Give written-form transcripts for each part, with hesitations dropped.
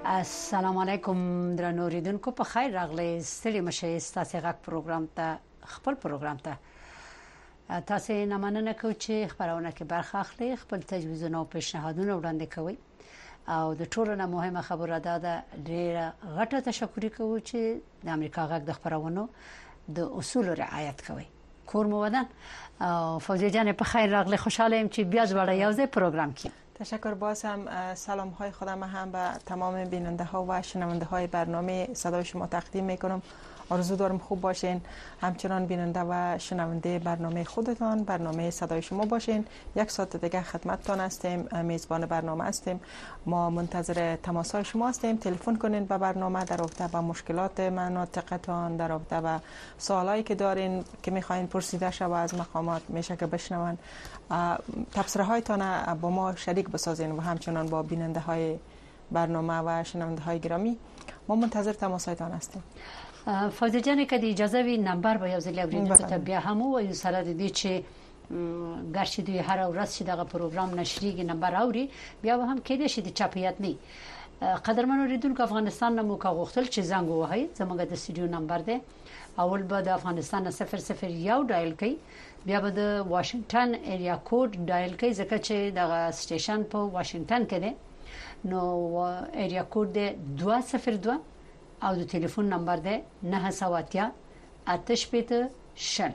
السلام علیکم درنو اوریدونکو په خیر راغلی ستړي مشه ستاسو غږ پروګرام ته خپل پروګرام ته تاسو نه مننه کوم چې خبرونه کې برخه اخلي خپل تجویزونه او پیشنهادونه وړاندې کوي او د ټولو نه مهمه خبره ده ډیره غټه تشکر کوم چې د امریکا غږ د خبرونو د اصول رعایت کوي کور مو ودان او فوزیه جان په خیر راغلی خوشاله ام چې بیا زوړ یو ځای پروګرام کې تشکر. باز هم سلام های خودم هم به تمام بیننده ها و شنونده های برنامه صدای شما تقدیم میکنم. آرزو دارم خوب باشین، همچنان بیننده و شنونده برنامه خودتان برنامه صدای شما باشین. یک ساعت دیگه خدمتتان هستیم، میزبان برنامه هستیم. ما منتظر تماس های شما هستیم. تلفن کنین به برنامه در رابطه با مشکلات مناطقتان، در رابطه با سوالایی که دارین که میخواین پرسیده شوه از مقامات میشه که بشنون. تبصره هایتان با ما شریک بسازین و همچنان با بیننده های برنامه و شنونده های گرامی. ما منتظر تماس هایتان هستیم. فوزیه جان که اجازه وی نمبر به یو ځل اوریدل ته بیا هم و سره د دې چې ګرځي دوی هر ورځ چې دغه پروګرام نشریږي نمبر اوري بیا هم کې دي چې د چاپیات نه قدرمن اوریدونکو افغانستان نمو کا غوښتل چې زنګ وهي زموږ د استودیو نمبر ده اول به د افغانستان 001 ډایل کړئ بیا به د واشنگټن ایریا کوډ ډایل کړئ ځکه چې دغه سټیشن په واشنگټن کې ده نو ایریا کوډ ده 202 او د ټلیفون نمبر ده 970 880 شل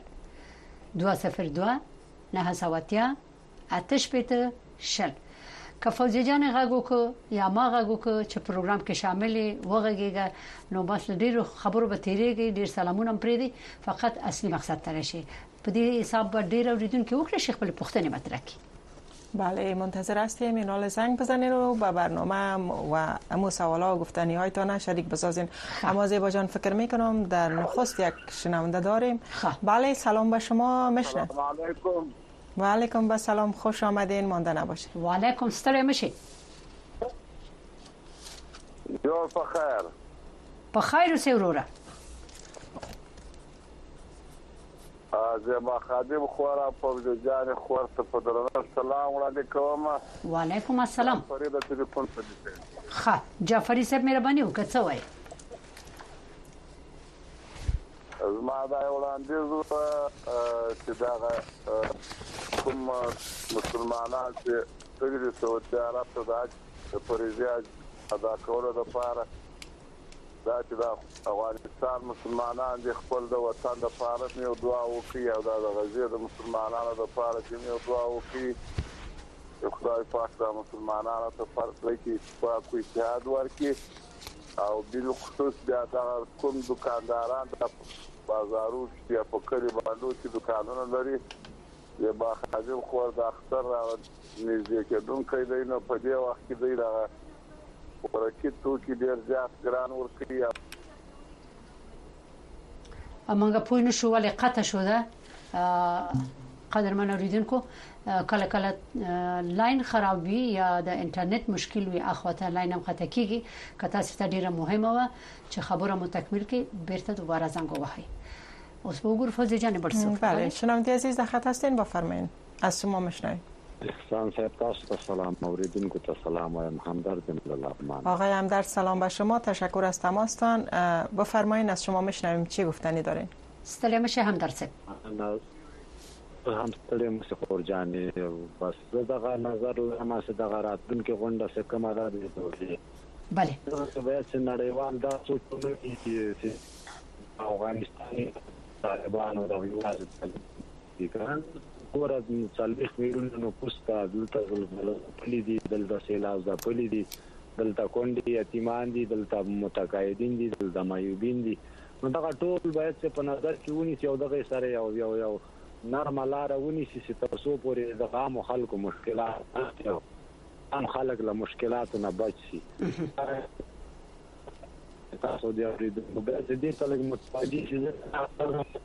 202 970 880 شل که فوزیه جان غاګو کو یا ما غاګو کو چې پروګرام کې شامل وغږیږي نو بس ډیرو خبرو به تیریږي ډیر سلامونه پرې دي فقط اصلي مقصد تر شي په دې حساب ډیر اوریدونکو وکړي شیخ خپل پوښتنه مطرح کړي. بله منتظر هستیم. این حال زنگ بزنین و به برنامه و امو سوالا و گفتنی هایتان شریک بسازین. اما زیبا جان فکر میکنم در نخست یک شنونده داریم. بله سلام به شما مشنه. سلام علیکم. و علیکم به سلام، خوش آمدین، مانده نباشید. و علیکم ستړي مشي. یو بخیر. بخیر اوسې وروره. زما خادم خورا فوزیه جان خور ته په درنه سلام وړاندې کوم. و علیکم السلام. فرید ټلیفون په دې. ښه جعفری صاحب مهرباني وکړه څه وایي؟ زما دا وړاندیز چې دا کوم مسلمانان چې د سعودي عرب ته د فریضه ادا کولو لپاره دا چې د افغانستان مسلمانان د خپل د وطن لپاره یو دعا وکړي او د غزې د مسلمانانو لپاره چې یو دعا وکړي چې خدای پاک د مسلمانانو ته فرض کړي چې کوئی اجتهاد ورکړي او بل خصوص بیا دا کوم دکانداران د بازارو چې په کلی باندې چې دکانونه لري یا با خادم خور د اختر نږدې کېدونکي دی نو په دې وخت کې دی دا ورکه توکي ډیر زیات ګران ورکړي. امنګ پوه نه شو ولې قطع شو ده قدرمن اوریدونکو کله کله لاین خرابوي یا د انټرنیټ مشکل وي اخواته لاین هم خطا کیږي که تاسو ته ډیره مهمه و چې خبره مو تکمیل کړئ بیرته دوباره زنګ ووهئ. اوس به وګورو فوزیه جان برسو. بله شنونده عزیز در خط هستین بفرمایید از شما میشنویم. احسان صاحب تاسو ته سلام، اوریدونکو ته سلام وایم. همدرد له لبنان. آقای همدرد سلام به شما، تشکر از تماستان. بفرمایید از شما میشنویم چی گفتنی دارین. ستړي مشه همدرد صاحب. هم ستړي مشه خور جانې بس دغه نظر لمه چې دغه راتلونکي غونډه څه کومه ده دي. بله باید چې نړیوال دا څه چې افغانستان طالبانو د ویواز دي ګوره د څلوېښت میلیونو پوسټه دلته زلزله پلي دي، دلته سیلاب ځپلي دي، دلته کونډې یتیمان دي، دلته متقاعدین دي، دلته معیوبین دي. نو دغه ټول باید چې په نظر کې ونیسي او دغه سره یو نرمه لاره ونیسي چې تر څو پورې د عامو خلکو مشکلات عام خلک له مشکلاتو نه بچ شي. تاسو د اوریدونکو باید دې ته لږ متوجه شئ.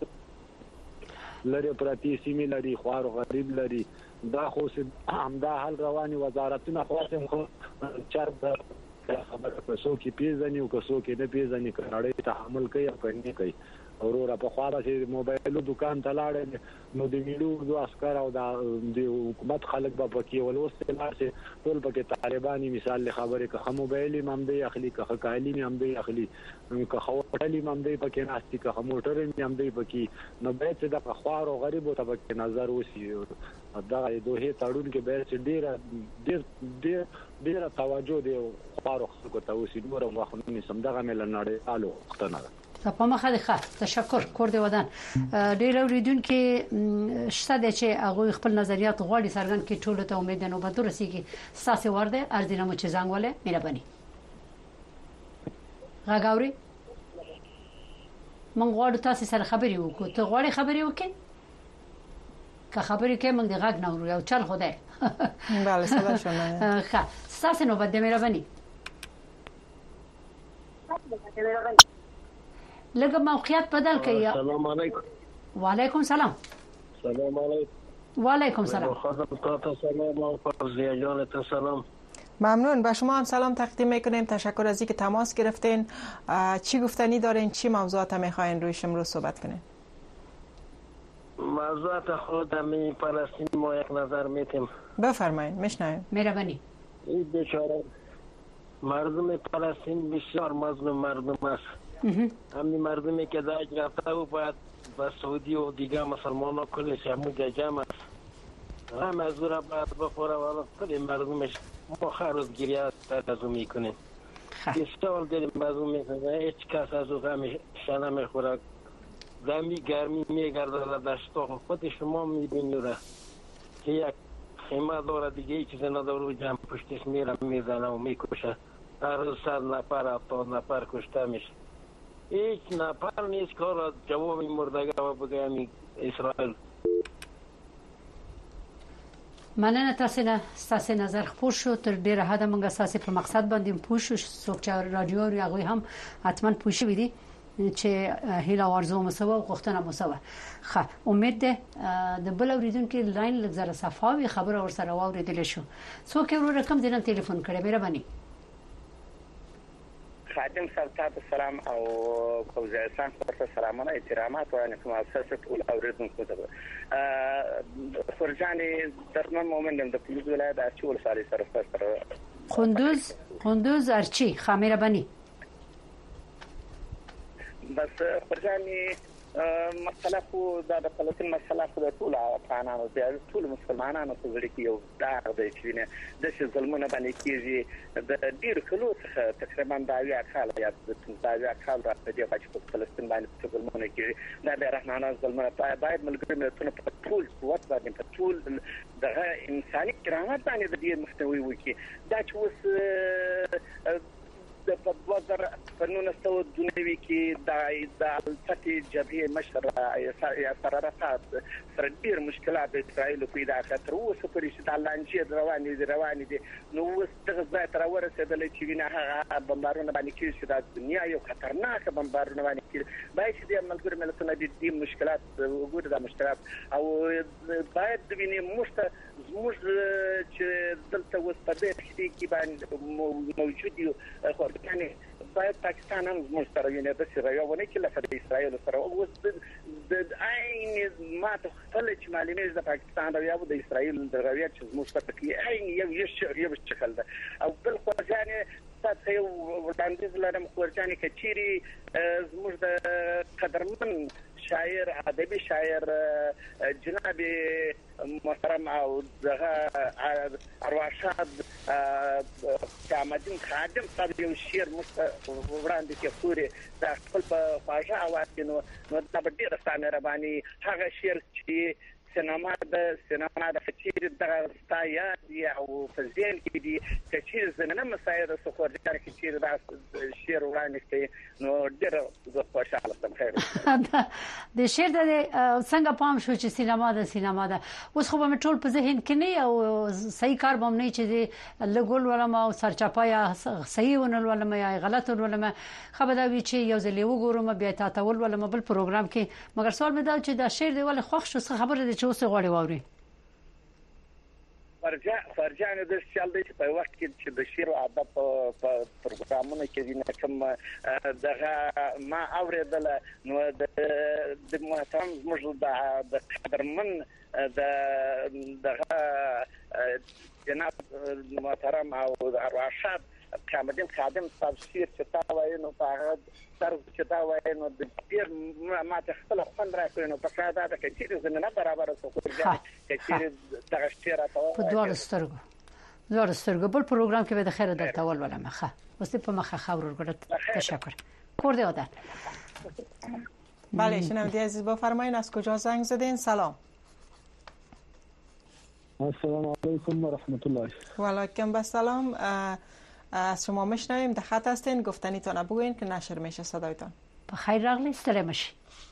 لري پراتی سیمه لري خوار غریب لري دا خو همدا حل رواني وزارتونه خاصم خو چر خبره پسو کې پیژني او کسو کې نه پیژني کړي تحمل کوي او کني کوي اورور په خوا چې موبایل دکان ته لاړ نو د ملي اردو عسكر او د حکومت خلک به پکې ولوسته لارسه ټول پکې طالباني مثال خبره که موبایل هم دی اخلي که کالی هم دی اخلي که خوټلی هم دی پکې ناشتي که موټر هم دی پکې نو به چې د خوار او غریب ته پکې نظر وسی دا دوه تړون کې به ډیر توجه دی خوار خلکو ته وسی نور واخونی سم دغه مل نړۍ الو وختنه په مخه ده تشکر کور دی ودان ډیر اوریدونکو شته چې هغه خپل نظریات غوړي سرګن کې ټولو ته امید نه وبد رسیږي ساسه ورده ارزینه مو چې زنګ وله مهرباني غاګوري مونږ غواړو تاسو سره خبري وکړو ته غواړي خبري وکړي که خبري کې مونږ د غاګ نه ورو یو چل خدای بله صدا شما ښه ساسه نو بده مهرباني لږه موقعیت بدل کړئ. السلام علیکم. وعلیکم سلام. سلام علیکم. وعلیکم سلام. خدمت سلام و فرزیه جان سلام. ممنون. به شما هم سلام تقدیم میکنیم. تشکر از اینکه تماس گرفتین. چی گفتنی دارین؟ چی موضوعات میخواین رویش امروز صحبت کنین؟ موضوعات خودم فلسطین ما یک نظر میتیم. بفرمایید میشنویم. مهربانی. این بیچاره مردم فلسطین بسیار مظلوم مردم است. همین مردمی که داعش رفته و باید با سعودی و دیگه مسلمان ها کلش همون جمع است. هم از او را باید بخوره و کل مردمش ما خروز گریه ترازو میکنیم. بسیار داریم مظلوم میکنیم. هیچ کس از او غمش نمیخوره. غمی گرمی میگرده در دشتا. خود شما میبینید که یک خیمه داره دیگه هیچ چیز نداره و جمع پشتش میره میزنه و میکشه. هر روز 100 نفر 70 نفر کشته میشه. هیچ نفر نیست کار جواب مردگه و بگه اسرائیل. مننه تاسو نظر خپور شو تر ډیره حد موږ اساسي په مقصد باندې پوه شو څوک چې رادیو او هغه هم حتما پوه شي دي چې هیله ورزو مسو او غوښتنه مسو ښه امید ده د بل اوریدونکو لاین لږ صفاوي خبر اور سره واوریدل شو څوک یو رقم دینم ټلیفون کړي مهرباني. خادم صاحب سلام او کوزایسان تاسو سلامونه احترامات او مؤسسه ټول اوریدونکو ته فرجاني درمن مومن د پولیس ولایت ارچي ولسوالۍ سره خندوز ارچي خامره بني بس فرجاني مسله خو د فلسطین مسله خو د ټول افغانانو د ټول مسلمانانو په وړي کې یو داغ دی چې نه د څه ظلمونه باندې کیږي د ډیر کلو څخه تقریبا دا یو کال یا دا کال راځي چې په فلسطین باندې ظلمونه کیږي د رحمانه ظلمونه باید ملګری ملتونه په ټول قوت باندې په ټول د انساني کرامت باندې د دې مخنیوي وکړي دا چې اوس د بدوزر فنون استو دنیوي کې د الفتي جبهه مشر یا سرارات سره ډیر مشکلات د اسرائیل په اړه خطر اوسه پرې چې د لانجې روانې دي نو اوس دغه ځای تر ورسېدل چې وینه هغه بمبارونه باندې کېږي چې د دنیا یو خطرناک بمبارونه باندې کېږي باید چې د ملګرو ملتونو د دې مشکلات وګوري د مشکلات او باید د وینې مشته زموږ چې دلته اوس په دې کې باندې موجود یو یعنی باید پاکستان هم زموږ سره ویني د سیریاونه کې لکه د اسرائیل سره اوس د عین ماته خپل چې معلومات د پاکستان او یا د اسرائیل د رویت چې زموږ سره کې عین یو شکل ده او بل خو ځانه تاسو یو وړاندیز لرم خورجاني کچيري زموږ د قدرمن شاعر ادبي شاعر جناب محترم او دغه ارواشاد کامدین خادم صاحب یو شعر وړاندې کې خوري د خپل په خواجه اواز کې نو د ډیره ستانه رباني هغه شعر چې سینما د فکر د ستایا دی او فزین کې دي چې زمينه مسایل د سخورجان کې چې د شعر وړاندې کې نو ډیره زه خوشاله سم خیر د شعر د څنګه پام شو چې سینما ده اوس خو به ټول په ذهن کې نه او صحیح کار به نه چې لګول ولما او سرچپایا صحیح ونل ولما یا غلط ولما خبره وی چې یو ځلې وګورم بیا تاسو ولما بل پروګرام کې مګر سوال مې دا چې د شعر دی ول خوښ شو خبره چې اوس غوړي ووري فرجانه د سیال د په وخت کې چې د شعر او ادب په پروګرامونو کې نه کوم دغه ما اوریدل نو د محترم زموږ د قدرمن دغه جناب محترم او راشد کامدین خادم تفسیر چې تا وایي نو هغه طرز چې تا وایي نو د ډیر ما ته خپل خوند راکړي نو په کاده د کچېر زمينه برابر اوسه کچېر دغه شعر ته په دوه سترګو بل پروګرام کې به د خیر درته ول ولا مخه واسه په مخه خبر ورګړه تشکر کورده آدن بله شنونده عزیز بفرمایید از کجا زنگ زدین؟ سلام. السلام علیکم و رحمت الله. و علیکم السلام. از شما میشنویم، در خط هستین، گفتنیتون بگوین که نشر میشه صدایتان. بخیر راغلی ستړی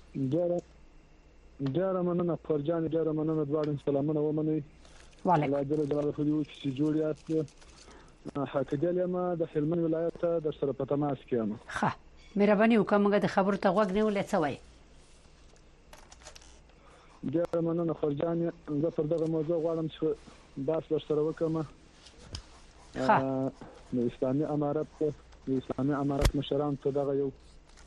ډیره مننه پرجان، ډیره مننه دوارن سلامونه ومنئ. الله جل جلاله خو دې چې جوړ یاست. حقیقت ما د هلمند ولایت د سره په تماس کې یم. ښه مهرباني وکړه موږ د خبرو ته غوږ نیولې څه وایي. ډیره مننه خورجان، زه پر دغه موضوع غواړم چې بحث ورسره وکړم. د اسلامي امارت مشران ته دغه یو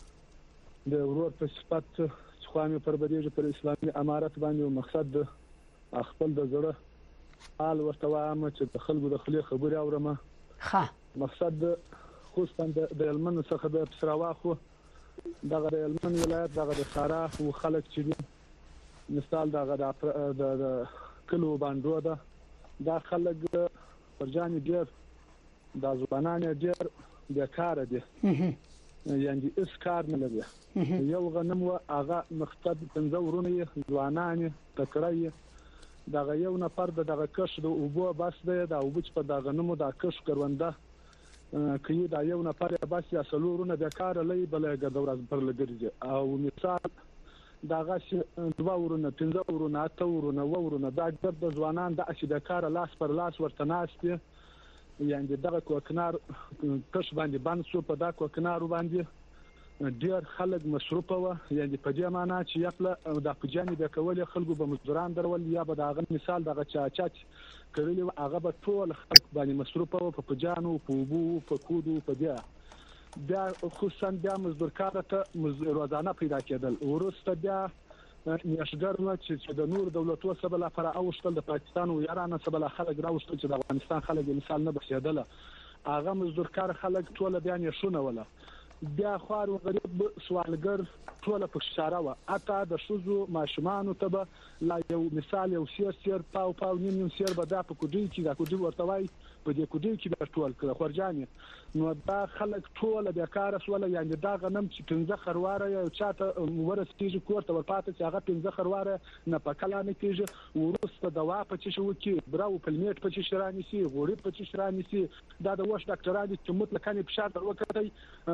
د ورور په صفت خو مې پر بدیږي پر اسلامي امارت باندې مقصد خپل د زړه حال ورته وایم چې د خلکو د خلی خبرې اورم. مقصد خصوصا د هلمند څخه د پسراواخو دغه د هلمند ولایت دغه د سارا او خلک چې دي مثال دغه د کلو باندې ده دا خلک پرجان ډیر د ځوانان ډیر بیکاره دي، یعنی اس کار نه لري. یو غنم و هغه مقصد 15 ورونه ځوانان تکړه دغه یو نفر دغه کښ د اوبو بس دی دا اوبو چې په دغه نمو د کښ کرونده کوي دا یو نفر بس یا سلورونه بیکاره لې بلګه دورز پر لګرځي او مثال دغه 2 ورونه 15 ورونه 8 ورونه ورونه دا د ځوانان د اشده کار لاس پر لاس ورته ناشته، یعنی دغه کوکنار کښ باندې باندې شو په دا کوکنار باندې ډیر خلک مصروفه و، یعنی په دې معنی چې یخله د پجانې د کول خلکو به مزدوران درول یا به دغه مثال دغه چاچاچ کړي هغه به ټول خلک باندې مصروفه و په پجانو په بو په کودو په دې بیا خصوصا بیا مزدور کار ته روزانه پیدا کېدل. ورسته بیا نشګر نو چې د نور دولتو سره بل پر اوشتل د پاکستان او ایران سره بل خلک راوشتل چې د افغانستان خلک مثال نه بخیدله هغه مزدور کار خلک ټول بیا نه شونه ولا بیا خوار او غریب سوالګر ټول په اشاره و اته د شوزو ماشومان ته لا یو مثال یو سیر پاو نیم سیر به دا په کوډي کې دا کوډي ورته وای په دې کوډي کې به ټول کړه خورجانې نو دا خلک ټول بیکاره سول، یعنی دا غنم چې 15 خرواره یو چاته ورسېږي کوړه ورپاتې چې هغه 15 خرواره نه په کلانه کېږي ورسته دوا په چې شو کې براو پلمېټ په چې شرانی سي غوړي په چې شرانی سي دا د وښ ډاکټرانو چې مطلق نه فشار در وکړي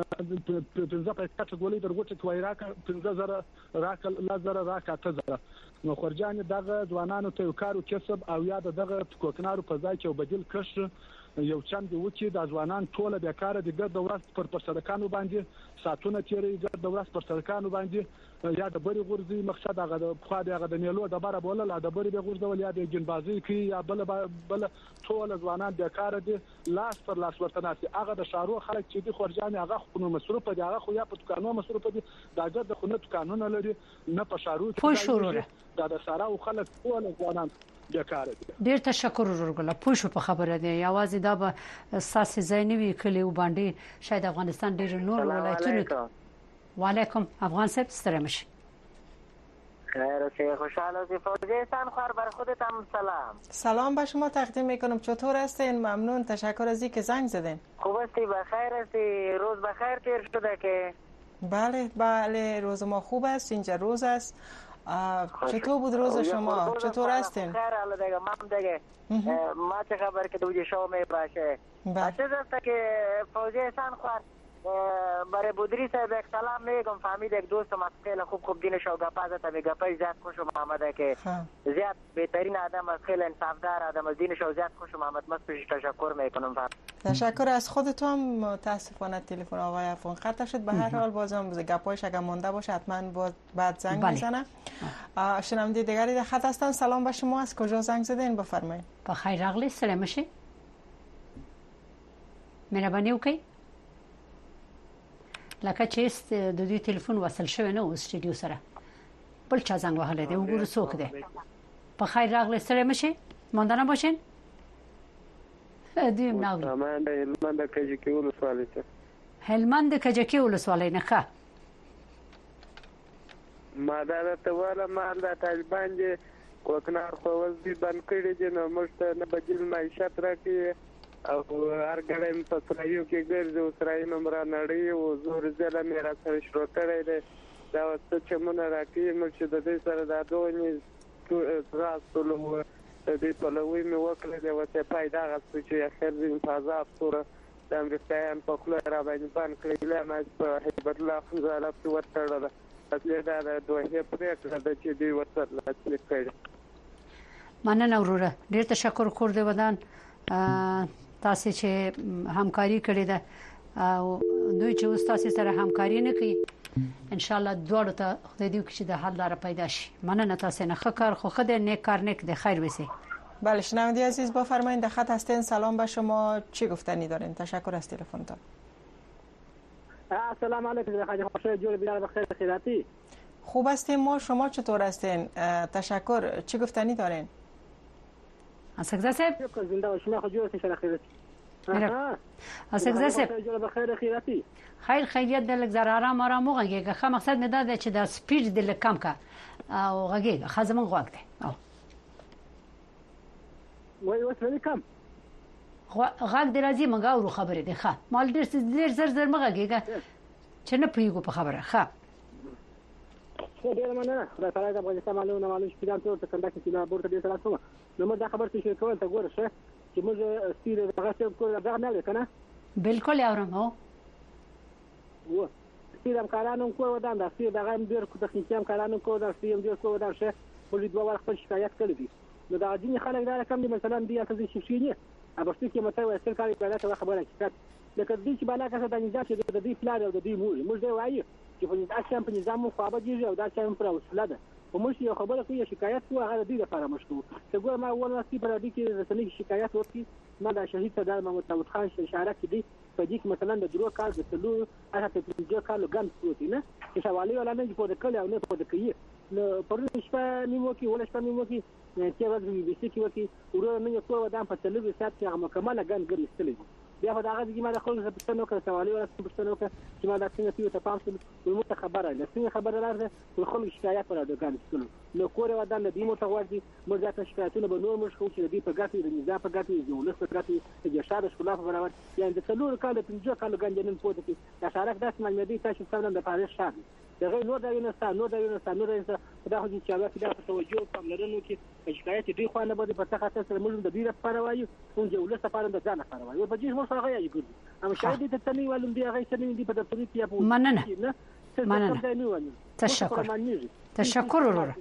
15 په کټګوري درغوټه توای راکا 15000 راکا لزر راکا تزر نو خورجان دغه ځوانانو ته کارو کسب او یا دغه کوکنارو په ځای کې بدیل کښ یو چند وکی د ځوانان ټوله بیکاره دي ګرد ورځ پر سړکانو باندې ساتونه تیری ګرد ورځ پر سړکانو باندې یا د بری غورځي مقصد هغه د خو دغه د میلو د بره بوله لا د بری به غورځول یا د جنبازي کوي یا بل ټول ځوانان بیکاره دي لاس پر لاس ورته ناسي هغه د شارو خلک چې دي خورجان هغه خو مصروف دي هغه خو یا په دکانو مصروف دي دا ګرد خو نه دکانونه لري نه په شارو کې دا د سارا خلک ټول ځوانان ډیر تشکر ورګله پوښ په خبره دی یوازې دا به اساس زینوي کلی وباندې شاید افغانستان ډیر نور ولایتونه. وعلیکم افغان صاحب سترمش خیر اوسه خوشحال اوسه فوزیه سانخوار بر خودت هم سلام به شما تقدیم میکنم. چطور هستین؟ ممنون، تشکر از اینکه زنگ زدین. خوب هستی؟ بخیر هستی؟ روز بخیر تیر شده که؟ بله روز ما خوب است، اینجا روز است. چطور بود روز شما؟ چطور هستین؟ خیر حالا دیگه من دیگه ما چه خبر که دوجه شو می باشه چه دسته که فوزی سانخوار برای بودری صاحب یک سلام میگم، فهمید یک دوستم از خیلی خوب دینش و گپا زد، می گپای زیاد خوشم آمده که زیاد بهترین آدم از خیلی انصافدار آدم از دینش و زیاد خوشم آمد. مست تشکر میکنم. تشکر از خودتون. متاسفانه تلفن آقای افغان قطع شد. به هر حال بازم گپایش اگر مونده باشه حتما بعد زنگ میزنه. شنونده دیگری در خط هستن. سلام به شما، از کجا زنگ زدین بفرمایید؟ بخیر راغلی، سلام شي. مهرباني وکړئ. لکه چې د دوی ټلیفون وصل شوی نه و سټډیو سره، بل چا زنګ وهلی دی، وګورو څوک دی. په خیر راغلی، ستړي مه شئ، ماندانه باشین. دوی هم ناوري. هلمند د کجکي ولسوالۍ ته. هلمند د کجکي ولسوالۍ نه ښه. ما دا درته وایم، ما دا طالبان دي کوکنار ښوونځي بند کړي دي، نو موږ ته نه بدیل معیشت راکوي او هر ګړی په سرایو کې ګرځي او سرایو نه را نړوي او زور ظلم یې راسره شروع کړی دی. دا اوس څه چمونه راکوي، موږ چې د دې سره دا دونې ځغاستلو وو، د دې پلوی مې وکړی دی، اوس یې پای دغه څه چې اخر ځین په عذاب توره د امریکایان په خوله را باندې بند کړی، ایله په هیبت الله خنزاله پسې وتړله. اصلي دا د دوحې پرېکړه ده چې دوی ورسره لاسلیک کړي. مننه وروره، ډېر تشکر کور دې ودان تاسو چې همکاري کړې ده او دوی چې اوس تاسو سره همکاري نه کوي، ان شاء الله دواړو ته خدای دې وکړي چې د حل لاره پیدا شي. مننه تاسو نه، ښه کار خو خدای نیک کار نیک ده، خیر وسی. بله شنونده عزیز بفرمایید، در خط هستین. سلام به شما، چی گفتنی دارین؟ تشکر از تلفنتون. السلام علیکم. خیلی خوشحال جور بیدار بخیر خیراتی. خوب هستیم ما، شما چطور هستین؟ تشکر. چی گفتنی دارین؟ اسکزا صاحب زنده و شما خجور هستین خیراتی. اسکزا صاحب جور بخیر خیراتی. خیر خیریت دلک زر آرام وغږیږه. خو مقصد مې دا دی چې دا سپیډ دل کم کا او غږیږه خزمن غوږ دی. او وای اوس ولې کم؟ غږ دی راځي مونږ اورو خبرې دی. ښه مال ډېر زر مغږیږه چې نه پوهیږو په خبره. ښه ډېر مننه. خدای تعالی د افغانستان معلومه شپږم ټول ته کنده کې لا بورته دې سره کوم. نو موږ دا خبر څه کول ته ګوره شه چې موږ سپیډ هغه څه کول دا نه کنه. بالکل اورم. هو و سپیډ هم کارانو کو ودان دا سپیډ هغه ډېر کو تخنیکي هم کارانو کو دا سپیډ ډېر کو ودان شه. په دې دوه ور خپل شکایت کړی دي. نو دا ځینې خلک دا کم دي، مثلا دی تاسو چې شي نه ابشتي کې مته وایي سرکاري پیدا ته خبره حقیقت لکه دې چې بالا کسه د نظام چې د دې پلان او د دې موږ دی وایي چې په نظام په نظام مو خو به او دا چې پر اوسله ده او موږ یو خبره کوي شکایت کوو هغه دې لپاره مشکو چې ګور ما اول وخت په دې کې رسنۍ شکایت وکړي ما دا شهید صدر محمد داود خان اشاره کړي په دې کې مثلا د درو کال د تلو هغه ته د کال ګم پروتي نه چې حواله ولا نه په د کله او نه په د کې نو پرون شپه نیمو کې ولا شپه نیمو کې چې ورځ بي سي کې وکی ورو نه یو څو ودان په تلوي سات کې هغه مکمله ګنګري استلې بیا په دغه کې ما د خلکو په څنډو کې سوالي ولا په څنډو کې چې ما د څنګه ته پام شول نو مت خبره ده څنګه خبره راځي په خلکو شکایت پر د ګان نو کور ودان د دې مو ته ورځي موږ ځکه شکایتونه به نور مشکو چې د دې په ګټي د نظام په ګټي د ولس په ګټي د شاده شکل په برابر یعنی د څلور کال د 5 کال ګنجنن پوت کې د شارک داس ملمدي تاسو څنګه د پاریس شاد دغه نور دا نو دا دا خو چې هغه د توجه پاملرنه کې شکایت دی خو نه بده په تخته سره موږ د دې لپاره وایو او د ولس لپاره د ځان لپاره وایو په دې مو سره یې ګوري اما شاید د تنوي ولوم دی هغه څه دی په د پولیسیا په مننه تشکر ورور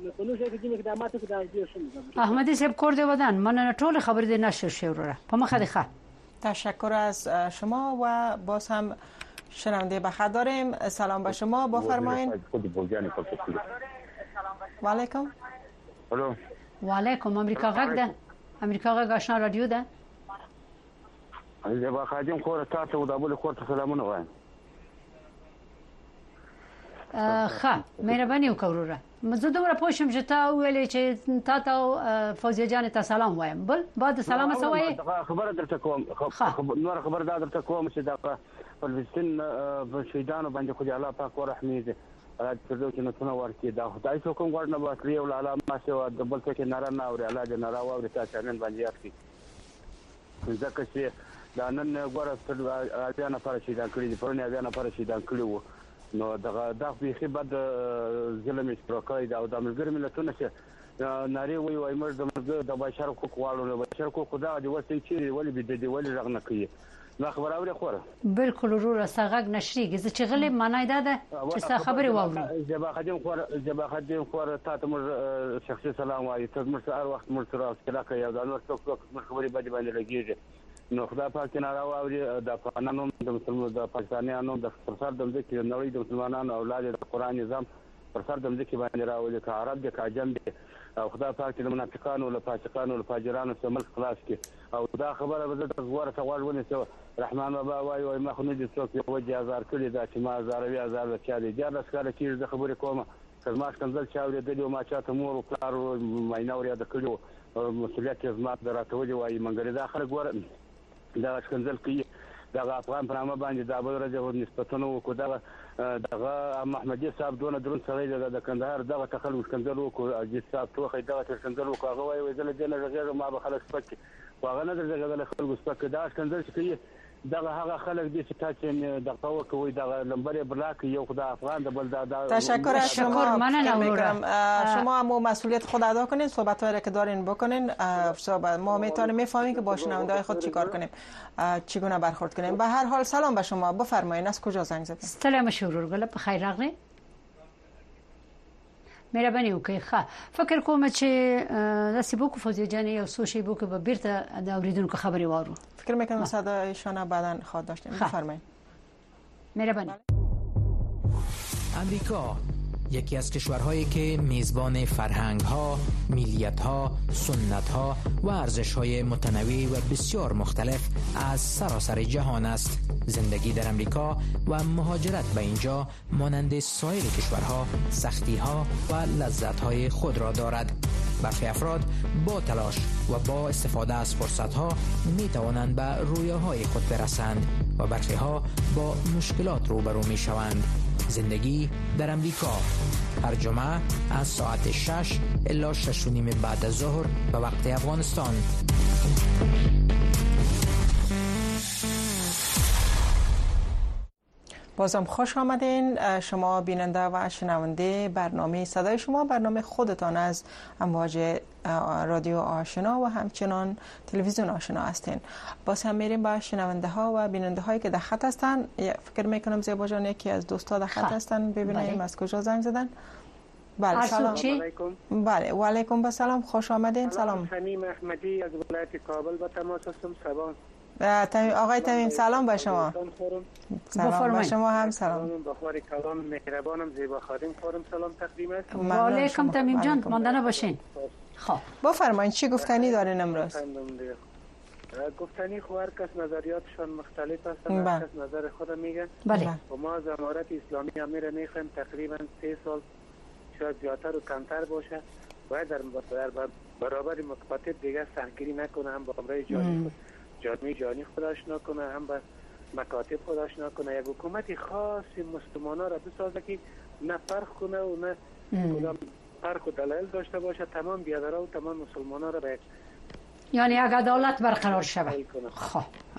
احمدی صاحب کور دی ودان مننه ټول خبر دی نشر شي ورور په مخه دی ښه تشکر از شما و باز هم شنونده بخیر داریم. سلام به شما بفرمایید. و علیکم. الو. و علیکم. امریکا غږ ده. امریکا غږ آشنا رادیو ده. زه خادم خور تاسو او د ابو خور ته سلامونه وایم. ښه مهرباني وکړه. زه دومره پوښم چې تا ویلې چې تا فوزیه جان ته سلام وایم. بل بعد سلام سوای خبره درته کوم. نور خبر دا درته کوم چې دا فلسطین په شهیدانو باندې خو دې الله پاک ورحمي دې راځي چې نو څنګه ورکی دا خدای څو کوم ورنه وکړي او الله ما شو د بل څه کې ناره نه اوري الله دې ناره واوري تاسو نن باندې یافتي ځکه چې دا نن ګوره اذان پر شهیدان کړي دي پرونه اذان پر شهیدان کړي وو نو دا به خبر ظلم استراکای دا او د ملګر ملتونو چې ناری وای موږ د بشر حقوق والو نه بشر حقوق خدا دې وسې چې ولې به دې ولې رغنه کوي دا خبره اوري خو بالکل ورور ساغک نشریږي چې غلې معنی ده چې څه خبره واورو جبا خدیم خو تاسو مر شخصي سلام وايي تاسو مر هر وخت مر سره کلاکه یو دا نور څوک مر خبري باندې لګیږي نو خدای پاک نه راوړي د افغانانو د مسلمانانو د پاکستانیانو د فرصت د ځکه نړۍ د مسلمانانو اولاد د قران نظام فرصت د ځکه باندې راوړي که عرب دي که عجم دي او خدای پاک د منافقانو او فاسقانو او فاجرانو څخه ملک خلاص کړي او دا خبره به د غوړه غوړونه سو رحمان بابا وايي ما خو نه دي څوک یو وجه هزار کړي دا چې ما زاروي هزار چا دي دا څنګه چې د خبرې کومه کلمات کنځل چا ورې د ما چاته مور او پلار او مایناوري د کړو مسؤلیت زما دراتوي وايي منګری دا خلک ګور دا کنځل کوي دا افغان پر نامه باندې دا بل رجه نسبتونه وکړه دا محمدي صاحب دونه درون سړی د کندهار دغه تخلص کنځل وکړه اجي صاحب توخه دغه کنځل وکړه هغه وايي زله جن رغه ما به خلک سپک واغه نه درځه خلک سپک دا کنځل کوي دغه هغه خلک دي چې تاسو د قوه کوي دغه لمبر بلاک یو خدای افغان د بل دا تشکر از شما شما هم مسئولیت خود ادا کنین صحبت‌هایی را که دارین بکنین ما میتونیم میفهمیم که با شنونده‌های خود چیکار کنیم چگونه برخورد کنیم به هر حال سلام به شما بفرمایید از کجا زنگ زدید سلام شورور گله بخیر راغلی مهرباني وکړئ فکر کوم چې داسې بوکو فوزي جان یو څو شی بوکو به بیرته د اوریدونکو خبري وارو فکر میکنم صدایشان بعداً خواهد داشتیم بفرمایید مهرباني امریکا یکی از کشورهایی که میزبان فرهنگ‌ها، ملیت‌ها، سنت‌ها و ارزش‌های متنوع و بسیار مختلف از سراسر جهان است. زندگی در امریکا و مهاجرت به اینجا مانند سایر کشورها سختی‌ها و لذت‌های خود را دارد. برخی افراد با تلاش و با استفاده از فرصت‌ها می‌توانند به رویاهای خود برسند و برخی‌ها با مشکلات روبرو می‌شوند. زندگی در امریکا هر جمعه از ساعت 6 الی 6:30 بعد از ظهر به وقت افغانستان. بازم خوش آمدین شما بیننده و شنونده برنامه صدای شما برنامه خودتان از امواج رادیو آشنا و همچنان تلویزیون آشنا هستین. باز هم میریم با شنونده ها و بیننده هایی که در خط هستن. فکر میکنم زیبا جان یکی از دوستا در خط هستن ببینیم از کجا زنگ زدن. بله سلام علیکم. بله و علیکم السلام خوش آمدین. سلام تمیم احمدی از ولایت کابل با تماس هستم. سلام آقای تمیم سلام به شما. سلام به شما هم سلام. بخاری کلام مهربانم زیبا خادم خورم سلام تقدیم است. و علیکم تمیم جان ماندنه باشین. خب بفرمایید چی گفتنی دارین امروز؟ گفتنی خو هر کس نظریاتشان مختلف است. هر کس نظر خود میگه. بله. و ما از امارت اسلامی امیر میخوایم تقریبا 3 سال شاید زیادتر و کمتر باشه. باید در برابر مکاتب دیگه سرگیری نکنه هم با امرای جانی خود آشنا کنه هم با مکاتب خود آشنا کنه. یک حکومت خاص مسلمانان را بسازه که نه فرق کنه و نه کدام فرق و دلایل داشته باشه. تمام بیادرها و تمام مسلمانان را به یعنی اگر عدالت برقرار شود. خب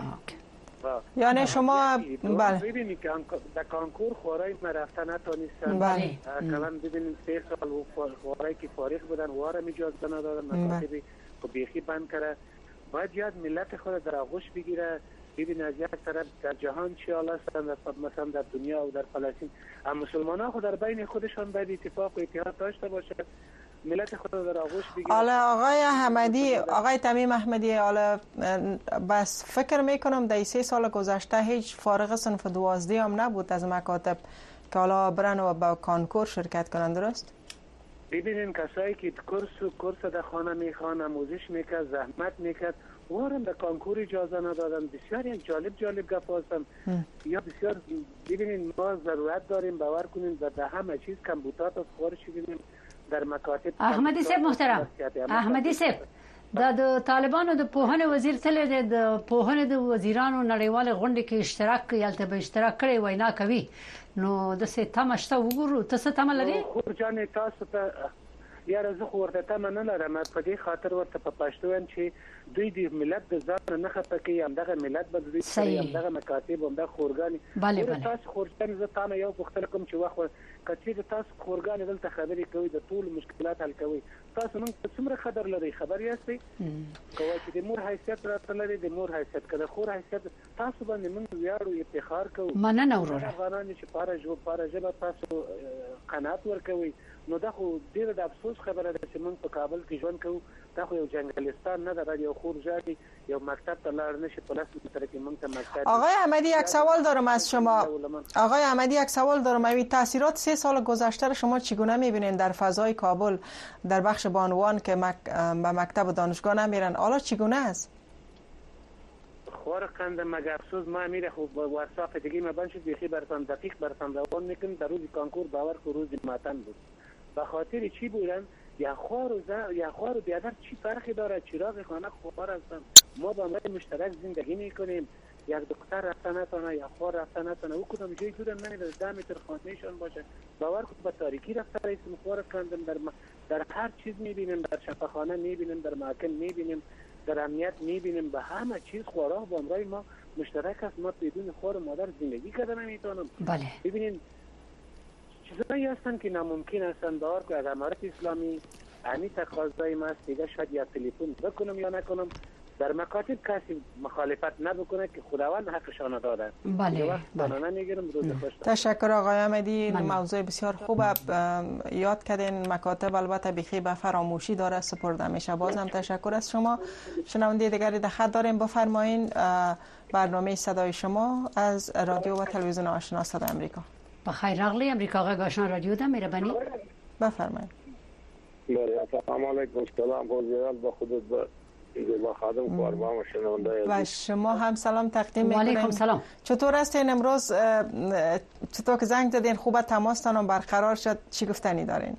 یعنی شما بله ببینید که در کانکور خوارای ما رفته نتونستن. بله کلان ببینید 3 سال خوارایی که فارغ بودن وارم اجازه ندادن مکاتب بیخی بند کرده. باید یاد ملت خود در آغوش بگیره. ببین از یک طرف در جهان چی حال هستند مثلا در دنیا و در فلسطین هم مسلمان ها خود در بین خودشان باید اتفاق و اتحاد داشته باشه. ملت خود در آغوش بگیره. حالا آقای احمدی آقای تمیم احمدی حالا بس فکر میکنم در 3 سال گذشته هیچ فارغ صنف 12 هم نبود از مکاتب که حالا برن و با کانکور شرکت کنند درست؟ ببینین کسایی که کورس در خانه میخوان آموزش میکرد زحمت میکرد وارم به کانکور اجازه ندادن. بسیار یک جالب گپ هستم یا بسیار ببینین ما ضرورت داریم باور کنین در همه چیز کمبودات از خارج شدیم در مکاتب. احمدی صاحب محترم احمدی صاحب د طالبانو د پوهنې وزیر تل د پوهنې د وزیرانو نړیوال غونډې کې اشتراک یالته به اشتراک کړي وینا کوي نو د څه تمشته وګورو تاسو تم لري خور جان تاسو ته یا زه خو ورته تمه نه لرم په دې خاطر ورته په پښتو وایم چې دوی د ملت د ځان نه خپه کوي، همدغه ملت به دوی همدغه مکاتب همدغه خورګانې تاسو خورګانې زه تا نه یو پوښتنه کوم چې وخت کچې تاسو خورګانې دلته خبرې کوي د ټول مشکلات حل کوي، تاسو نن څومره خبر لري خبر یاستئ کوي چې د مور حیثیت راته لري د مور حیثیت کده خور حیثیت تاسو باندې موږ ویاړو افتخار کوو مننه وروره افغانان چې پاره ژبه تاسو قناعت ورکوي نو دا خو ډیره د افسوس خبره ده چې موږ په کابل کې ژوند کوو دا خو یو جنگلستان نه ده یو خور ژاړي یو مکتب ته لاړ نشي په لاس متر کې موږ ته مکتب. آقای احمدی یک سوال دارم از شما. آقای احمدی یک سوال دارم. این تاثیرات 3 سال گذشته را شما چگونه می‌بینید در فضای کابل در بخش بانوان که به مکتب و دانشگاه نمیرن حالا چگونه است؟ خور قند مگر افسوس ما میره خوب واتساپ دیگه ما بنش بیخی برتان دقیق برتان روان میکنم در روز کانکور باور کو روز ماتن بود به خاطر چی بودن یا خور و بیادر چی فرقی داره چراغ خانه خوار هستن ما با ما مشترک زندگی میکنیم یک دکتر رفته نتونه یا خور رفته نتونه او کدام جایی جورم نمیده 10 متر خانهشان باشه باور کو به تاریکی رفته رئیس مخوار کندم در هر چیز میبینیم در شفاخانه میبینیم در محکم میبینیم در امنیت میبینیم به همه چیز خوراک با امرای ما مشترک است ما بدون خور مادر زندگی کرده نمیتونم. بله ببینید چیزایی هستن که ناممکن هستن دار که از امارت اسلامی همین تقاضای ما است دیگه شاید یا تلفن بکنم یا نکنم در مکاتب کسی مخالفت نبکنه که خداوند حقشان داده. بله تشکر آقای احمدی موضوع بسیار خوبه یاد کردین مکاتب البته بخی به فراموشی داره سپرده میشه بازم تشکر از شما. شنونده دیگری در خط داریم بفرمایین برنامه صدای شما از رادیو و تلویزیون آشنا صدای امریکا. بخیر راغلی امریکا غږ آشنا رادیو ده مهرباني بفرمایید. السلام علیکم سلام خوزیال با خودت با خادم قربان شنونده و شما هم سلام تقدیم میکنیم. علیکم سلام. چطور هستین امروز؟ چطور که زنگ زدین خوبه تماستان برقرار شد چی گفتنی دارین؟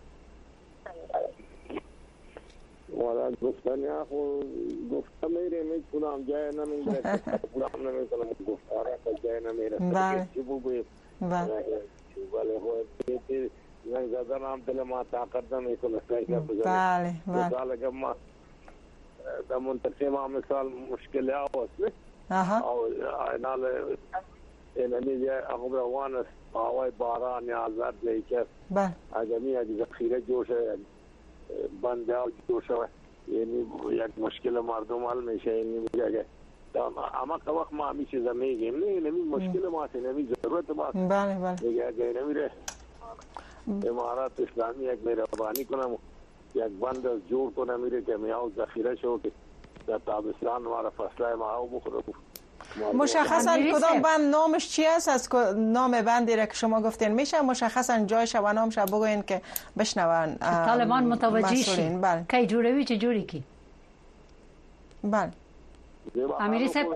والا گفتنی آخو گفتم میره میکنم جای نمیره گفتم نمیکنم گفتاره تا جای نمیره بله چی بوید بله بله خواهد زنگ زدن هم دل ما طاقت نمیکنه بله بله ما در منطقه ما مثال مشکلی هست او اینال اینمی اخبر روان است آوای باران یا زرد لیکه اگمی اگه ذخیره جوشه بنده ها جوشه یعنی یک مشکل مردم حل میشه یعنی میگه اما که وقت ما همی چیزا میگیم نه اینمی مشکل ما است اینمی ضرورت ما است بله بله میگه اگه اینمی امارات اسلامی یک مهربانی کنم یک بند از جور کنه میره که میاو ذخیره شو که در تابستان ما فصله ما بخوره. مشخصا کدام بند نامش چی است از نام بندی را که شما گفتین میشه مشخصا جایش و نامش بگوین که بشنون طالبان متوجه شین بله کی جوړوي چې جوړی کی بله امیری صاحب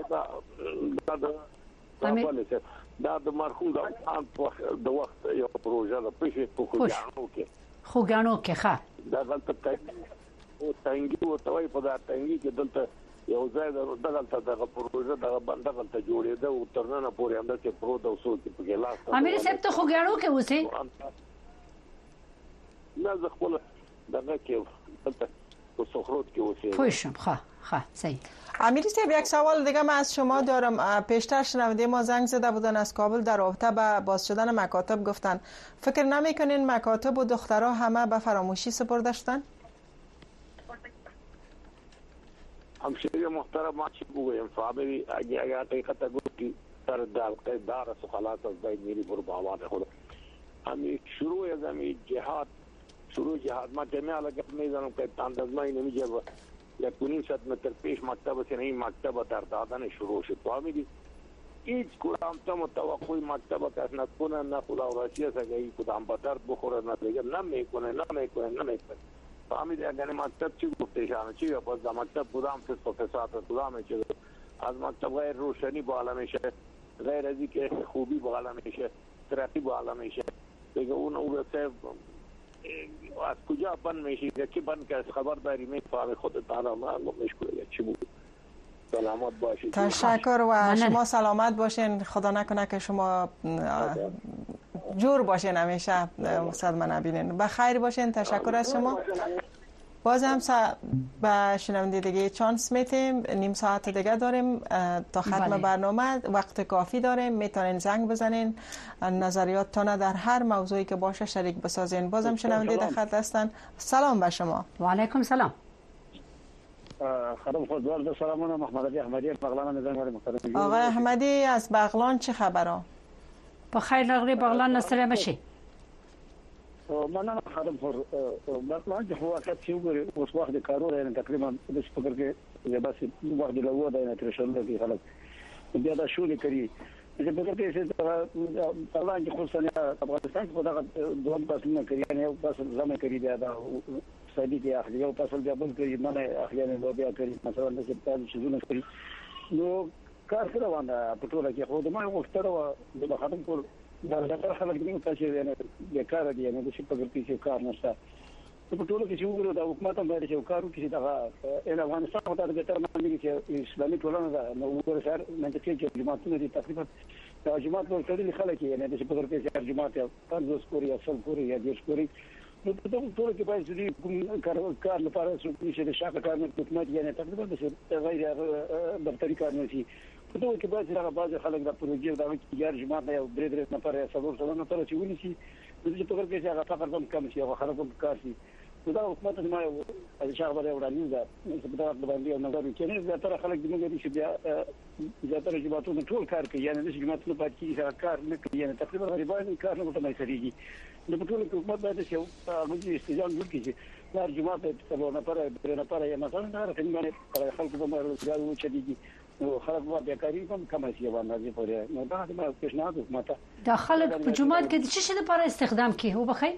دا د مرحوم د وخت یو پروژه د پېښې په خوګانو کې ښه دا دلته او تنګي او توي په دا تنګي کې دلته یو ځای دغه پروژه دغه بنده دلته جوړېده او ترنه پورې هم د پروت او سوت په کې لاس امیری صاحب ته خوګانو کې اوسې نه زه خپل دغه کې دلته په سخروت کې اوسې خوشم ښه صحیح. امیری صاحب یک سوال دیگه من از شما دارم. پیشتر شنونده ما زنگ زده بودن از کابل در رابطه با باز شدن مکاتب گفتن فکر نمیکنین مکاتب و دخترها همه به فراموشی سپرده شدن؟ همشیری محترم ما چی بگویم فامیلی اگه حقیقت گفتی سر دار سخالات از باید میری برو باوان خود همی شروع از همی جهاد ما جمعه لگه میزنم که تاندازمایی نمیجه یک 500 متر پیش مکتب است این مکتب در دادن شروع شد فهمیدی هیچ کدام تم توقعی مکتب کس نکنه نه خدا راضی است اگه این کدام به درد بخوره نه دیگه نمیکنه فهمیدی اگر مکتب چی گفته شانه چی یا باز مکتب کدام فسق و فساد کدام چیز از مکتب غیر روشنی بالا میشه غیر از اینکه خوبی بالا میشه ترقی بالا میشه دیگه اون صرف از کجا بند میشی که بند که از خبرداری میفهمی خودت تعالی مشکل چی بود. سلامت باشید. تشکر و شما سلامت باشین. خدا نکنه که شما جور باشین همیشه صدمه نبینین. بخیر باشین. تشکر از شما. باز هم به شنونده دیگه چانس میتیم. نیم ساعت دیگه داریم تا ختم برنامه. وقت کافی داریم. میتونین زنگ بزنین، نظریاتتان در هر موضوعی که باشه شریک بسازین. باز هم شنونده در خط هستن. سلام به شما. و علیکم سلام. خانم خودوار سلامونه. محمد علی احمدی بغلان نظام محترم. آقای احمدی از بغلان چه خبره؟ بخیر نغری بغلان نصره بشی. من خادم خور بغلان جو وقت شو غري اوس وخت کارو يعني تقریبا د فکر کې بس وخت له وو دا نه تر شول کې خلک بیا دا شو لري چې په کې چې طبعا چې خصوصا افغانستان کې دا دوه باسنه کوي يعني بس زمه کوي دا سعودي کې اخلي او تاسو بیا بل کوي نه اخیانه نو بیا کوي مثلا د سپتال شزونه کوي نو کار سره وانه په ټوله کې خو د ما وخت ته د خادم کول دا ډېر خلک دي چې يعني د کار دي نه د شي په کې چې کار نشته په ټوله کې چې وګورو د حکومت هم باید چې کار وکړي دا افغانستان ته د تر باندې چې اسلامي ټولنه ده نو وګورئ سره منځ کې چې جماعتونه دي تقریبا د جماعت له ټولې خلک یې نه د شي په کې چې جماعت یا 5 کوري یا 100 کوري یا 10 کوري نو په ټوله کې باید چې کار لپاره چې د شاکه کار نه حکومت یې تقریبا د غیر دفتری کار نه شي په ټول کې باید چې هغه بعض خلک د پروژې د یار جماعت یا درې نفر یا څلور نفر چې ونی شي د دې په ټول کې چې هغه فقط هم کم شي او خلک هم کار شي دا حکومت ما یو شغله وړاندې ده چې په دغه باندې یو نظر کوي چې تر خلک دغه دي چې بیا زیاتره جماعتونه ټول کار کوي یعنی د جماعتونو پات کې کار نه کوي یعنی تقریبا غریبان کار نه کوي سړيږي د ټول حکومت باندې چې هغه استجابه وکړي چې هر جماعت په څلور نفر یا مثلا دا راځي باندې خلک به روزګار وچديږي نو خلک به بیکاری هم کم شي باندې پورې نو دا د پیشنهاد حکومت دا خلک په جماعت کې څه شي لپاره استخدام کوي او بخیر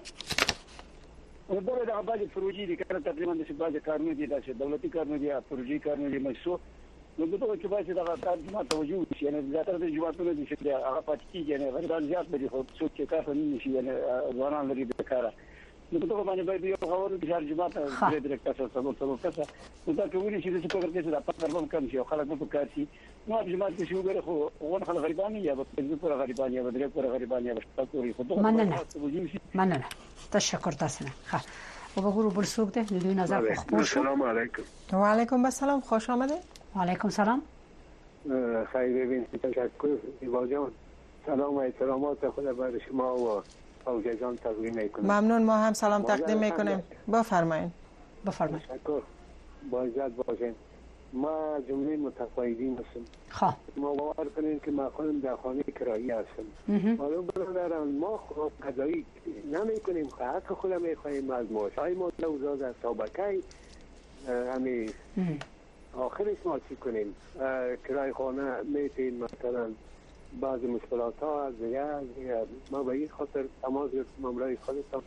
ودغه د بعض پروژې دي کنه تقریبا د بعض کارونه دي د دولتي کارونه دي پروژې کارونه دي مشروع نو دغه کې باید دا کار توجه شي یعنی زیاتره د جوړاتونو دي چې هغه پات کیږي یعنی غیر زیات به خو څوک چې کار نه شي یعنی ځوانان لري د کار نو دغه باندې باید یو خبر د جماعت د ډایرکټر سره څه نو دا کوي چې په کور کې دا پاتره کم شي او خلک په کار شي نو د جماعت کې شو غره خو ونه خلک غریبان یا په پنځه غریبان یا بدرې پر غریبان یا شپږوري خو مننه تشکر تاسو نه و بگو بر سوق ده دوی نظر خوب شو. سلام علیکم. و علیکم السلام خوش آمده. و علیکم سلام. خیلی ببین تشکر ایوا جان. سلام و احترامات خود بر شما و فوزیه جان تقدیم میکنم. ممنون ما هم سلام تقدیم میکنیم. بفرمایید. بفرمایید. تشکر. با عزت باشین. ما جمله متقاعدین هستم. خواه. ما باور کنیم که ما خودم در خانه کرایی هستم. حالا برادران ما خواب قضایی نمی کنیم حق خودم میخواییم از ماشای ما لوزاد از سابقه همی آخرش ما چی کنیم کرای خانه میتین مثلا بعض مشکلات ها از دیگه ما به این خاطر تماس گرفتم امرای خودتان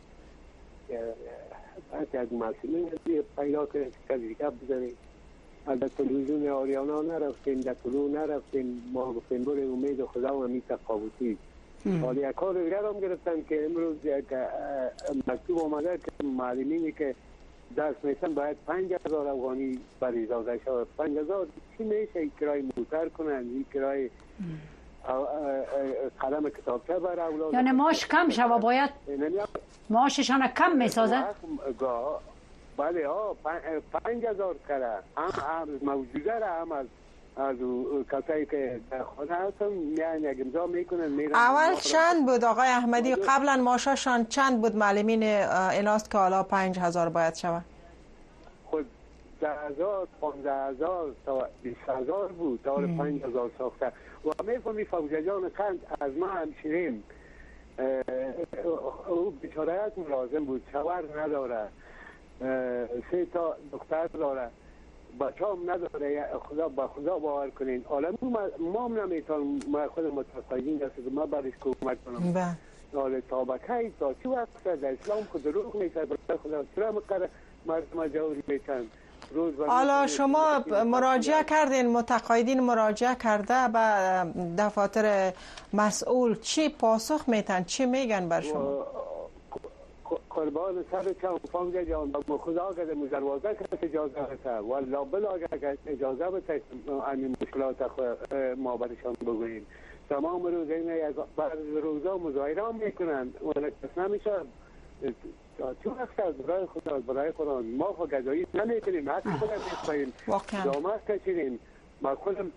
بعد از مسئله پیدا کنیم که دیگه بزنیم از تلویزیون آریانا نرفتیم در طلوع نرفتیم ما گفتیم بریم امید خدا و امی تفاوتی حالا یک کار دیگر هم گرفتم که امروز یک مکتوب آمده که معلمینی که درس میتن باید 5000 افغانی بریزاده شود 5000 چی میشه کرای موتر کنن این کرای قلم کتابچه بر اولاد یعنی ماش کم شود باید ماششان کم میسازه بله ها 5000 کره هم موجوده را هم از کسایی که در خانه هستن میان یک امضا میکنن میرن اول چند بود آقای احمدی قبلا ماشاشان چند بود معلمین ایناست که حالا 5000 باید شود خود 10000 15000 تا 20000 بود تا 5000 ساخته و میفهمی فوزیه جان قند از ما همشیریم او بیچارهت لازم بود شوهر نداره 3 تا دختر داره بچه هم نداره خدا با خدا باور کنین حالا ما هم نمیتونم ما خود متقاعدین هست که ما برش حکومت کنم حالا طابقه تا چی وقت در اسلام خود دروغ میشه برای خدا چرا مقرر مردم جوری میتن حالا شما مراجعه کردین متقاعدین مراجعه کرده به دفاتر مسئول چی پاسخ میتن چی میگن بر شما قربان سر چند فامجا جان با خدا اگر مزروازه که اجازه هسته والله بلا اگر اجازه بسید این مشکلات ما برشان بگوییم. تمام روز این بعض روزا مظاهره میکنن و کس نمیشه چون اکثر برای خدا ما خود گذایی نمیکنیم حتی خودم میخواییم دامت کشیدیم ما خودم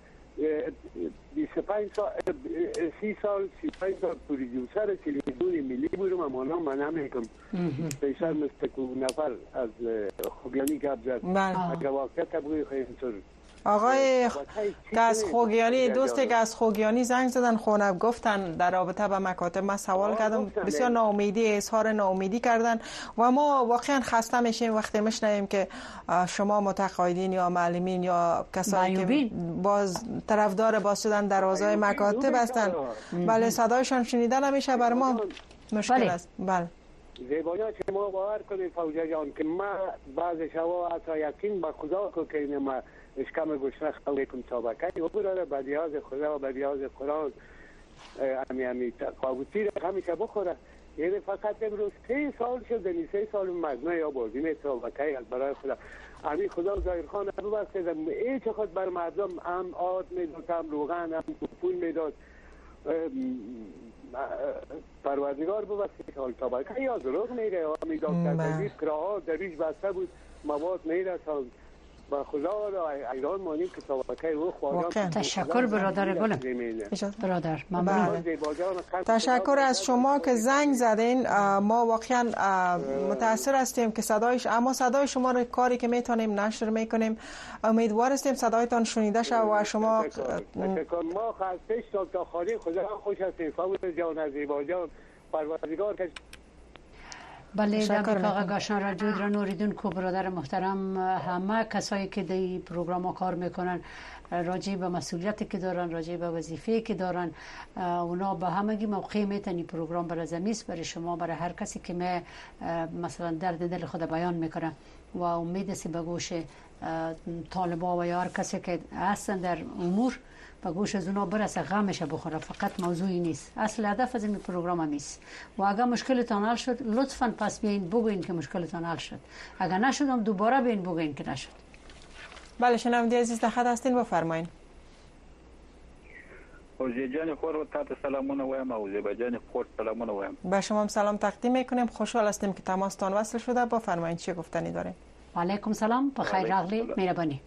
25 سال 30 سال 35 سال پروڈیوسر تلویزیون ملی بودم اما من نمیکنم بیشتر مستقو نفر از خوگیانی گپ زد اگر واقعا تبقی خواهیم سر آقای از خوگیانی دوستی که از خوگیانی زنگ زدن خونه گفتن در رابطه با مکاتب ما سوال کردم بسیار ناامیدی اظهار ناامیدی کردن و ما واقعا خسته میشیم وقتی میشنویم که شما متقاعدین یا معلمین یا کسایی که باز طرفدار باز شدن دروازهای مکاتب هستن بله صدایشان شنیده نمیشه بر ما مشکل است. بله زیبایی که ما باور کنیم فوجا جان که ما بعض شوا اصلا یقین با خدا که ما اشکام گوشنه خواهی کن طابقه و برای بدیاز خدا و بدیاز قرآن امی قابوتی را همیشه بخوره. یعنی فقط امروز 3 سال شد 3 سال مجموعه یا بازیم طابقه از برای خدا امی خدا ظاهرخان رو بسته ایچ خود بر مردم هم آد میداد هم روغن هم پول میداد پروردگار ببسته سال طابقه یا دروغ میره امی دکتر تجویز کراها دریج بسته بود مواد میرسان با خدا را ایران مانیم که طبقه او خواهدان تشکر برادر گلم برادر ممنون تشکر از شما که زنگ زدین ما واقعا متاثر هستیم که اما صدای شما رو کاری که میتونیم نشر میکنیم امیدوار هستیم صدایتان شنیده شد و شما ما خواستش تا خالی خدا خوش هستیم فوت جان زیبا جان پروردگار که بله دمیکا گاشان را جود را نوریدون کو برادر محترم همه کسایی که در پروگرام ها کار میکنن راجع به مسئولیتی که دارن راجع به وظیفه که دارن اونا به همگی موقع میتونی پروگرام برای زمیست برای شما برای هر کسی که مثلا درد دل خود بیان میکنه و امید است به گوش طالبا و یا هر کسی که هستن در امور به گوش از اونا برسه غمش بخوره فقط موضوعی نیست اصل هدف از این پروگرام نیست و اگر مشکلتان حل شد لطفاً پس بیاین بگوین که مشکلتان حل شد اگر نشدم دوباره بیاین بگوین که نشد. بله شنونده عزیز در خط هستین بفرمایین. اوزی جان خور و تا سلامونه وایم اوزی جان خور سلامونه وایم. به شما سلام تقدیم میکنیم خوشحال هستیم که تماستان وصل شده بفرمایین چی گفتنی دارین. و علیکم سلام بخیر راغلی مهربانی.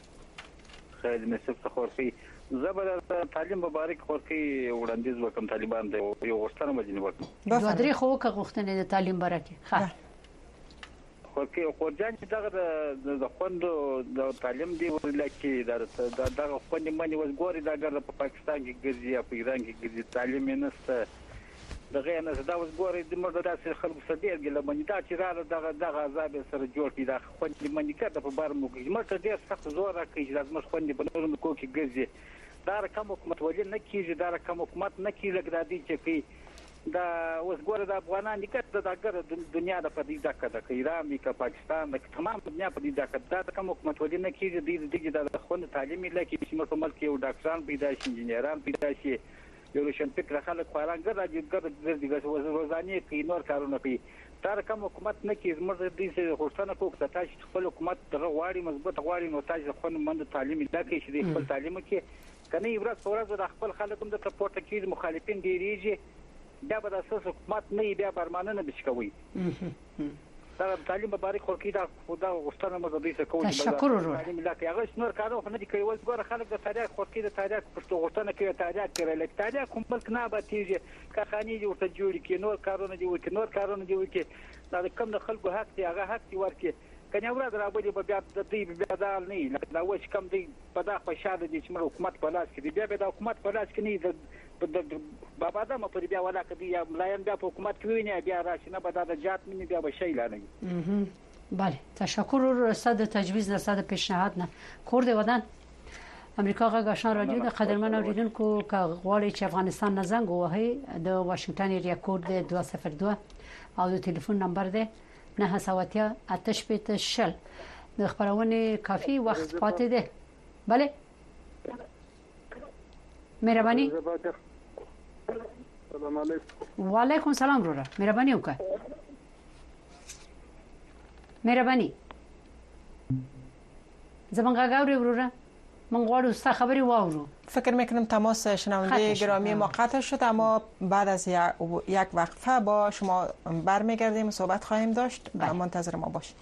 خیر نصف خورخی زبر تعلیم مبارک خورخی وړاندیز وکم طالبان دی یو غوښتنه مجنی وکم دوه درې خو که غوښتنه د تعلیم برکه ښه خورخی خورجان چې دغه د خوندو د تعلیم دی ولکه دغه خوندې منی وز ګوري دغه په پاکستان کې ګرځي یا په ایران کې ګرځي تعلیم نه نشته دغه نه دا وز ګوري د مرده داسې خلکو سره ډیر ګله منی دا چې را دغه عذاب سره جوړ کړي دا خوندې منی کړه په بار مو کې مرته ډیر سخت زور راکړي چې لازم خوندې په نورو کو کې ګرځي دا رقم حکومت ولې نه کیږي دا رقم حکومت نه کیږي لکه د دې چې کوي دا اوس ګوره د افغانان دغه د دنیا د پدیده کده ایران دی که پاکستان د تمام دنیا پدیده کده دا رقم حکومت ولې نه کیږي د خوند تعلیمي لکه چې موږ په ملک یو ډاکټران پیدا شي انجنیران پیدا شي یو روشن فکر خلک خوران ګرځي روزانه کوي نور کارونه کوي دا رقم حکومت نه کیږي موږ د دې غوښتنه کوو چې تاسو خپل حکومت دغه غواړي مضبوط غواړي نو تاسو خوند مند تعلیمي لکه چې خپل تعلیم کې کنه ورځ په ورځ د خپل خلکو د سپورټ کې مخالفین ډیریږي دا به د اساس حکومت نه بیا برمانه نه بشکوي دا تعلیم مبارک خورکی دا خدا غوښتنه مو د دې څخه کوي تشکر ورو تعلیم لکه هغه نور کارو نه دي کوي ول ګوره خلک د تاریخ خورکی د تاریخ پرتو غوښتنه کوي تاریخ کوي لکه تاریخ کوم بل نه به تیږي کارخانې جوړ ته جوړ کې نور کارونه دي وکي نور کارونه دي وکي دا کم د خلکو حق دی هغه حق دی ورکي کنه ورځ راوړي به بیا د دې بیا دال نه لکه دا وښ کم دی په دا خوشاله دي چې موږ حکومت په لاس کې دی بیا به د حکومت په لاس کې نه د بابا دا مو پر بیا ولا کدي یا ملایم بیا په حکومت کې ویني بیا راشي نه به دا جات مني بیا به شي لانه بله تشکر صد تجویز نه صد پیشنهاد نه کورد ودان امریکا غاښان رادیو د قدرمن اوریدونکو که غواړي چې افغانستان نه زنګ ووهي د واشنگټن ایریا کوډ 202 او د ټلیفون نمبر دی 978 د خبرونه کافي وخت پاتې دی بله مهرباني السلام علیکم وعلیکم سلام وروره مهرباني وکړه مهرباني زمونږ غاوري وروره من غواړو ستا خبري واورو. فکر میکنم تماس شنونده گرامی ما قطع شد، اما بعد از یک وقفه با شما برمیگردیم، صحبت خواهیم داشت. منتظر ما باشید.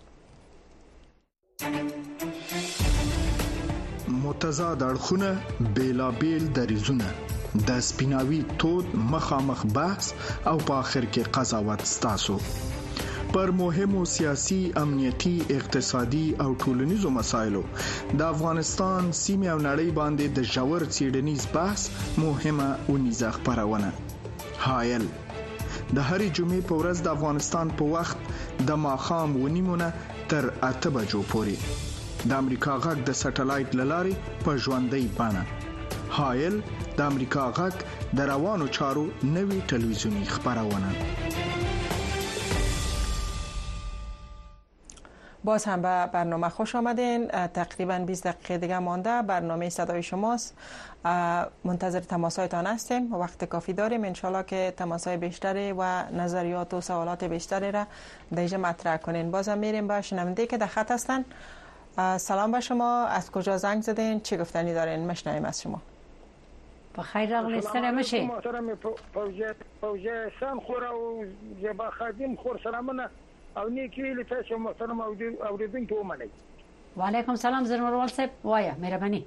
متضاد اړخونه، بیلابیل دریزونه، د سپیناوي تود مخامخ بحث او په اخر کې قضاوت ستاسو پر مهمو سیاسي، امنیتي، اقتصادي او ټولنیزو مسایلو د افغانستان سیمه او نړۍ باندې د ژور څېړنیز بحث مهمه ونیزه خبرونه. حایل د هرې جمعې په ورځ د افغانستان په وخت د ماښام 9:30 تر 8 بجو پورې د امریکا غږ د سټلایټ لارې په ژوندۍ بڼه. حایل د امریکا غږ د روانو چارو نوي ټلویزیونی خبرونه. باز هم به برنامه خوش آمدین. تقریبا 20 دقیقه دیگه مانده برنامه صدای شماست. منتظر تماسایتان هستیم. وقت کافی داریم انشالله که تماسای بیشتری و نظریات و سوالات بیشتری را دیگه مطرح کنین. بازم میریم به شنونده که در خط هستن. سلام به شما، از کجا زنگ زدین؟ چه گفتنی دارین؟ مشنویم از شما. بخیر راغلی، سلام باشی. محترم فوجه سان خور او زبا خادم خور سلامونه او نیکی ویل تاسو محترم اوریدونکو ومنئ. وعلیکم سلام زرمروال صاحب، وایا مهرباني.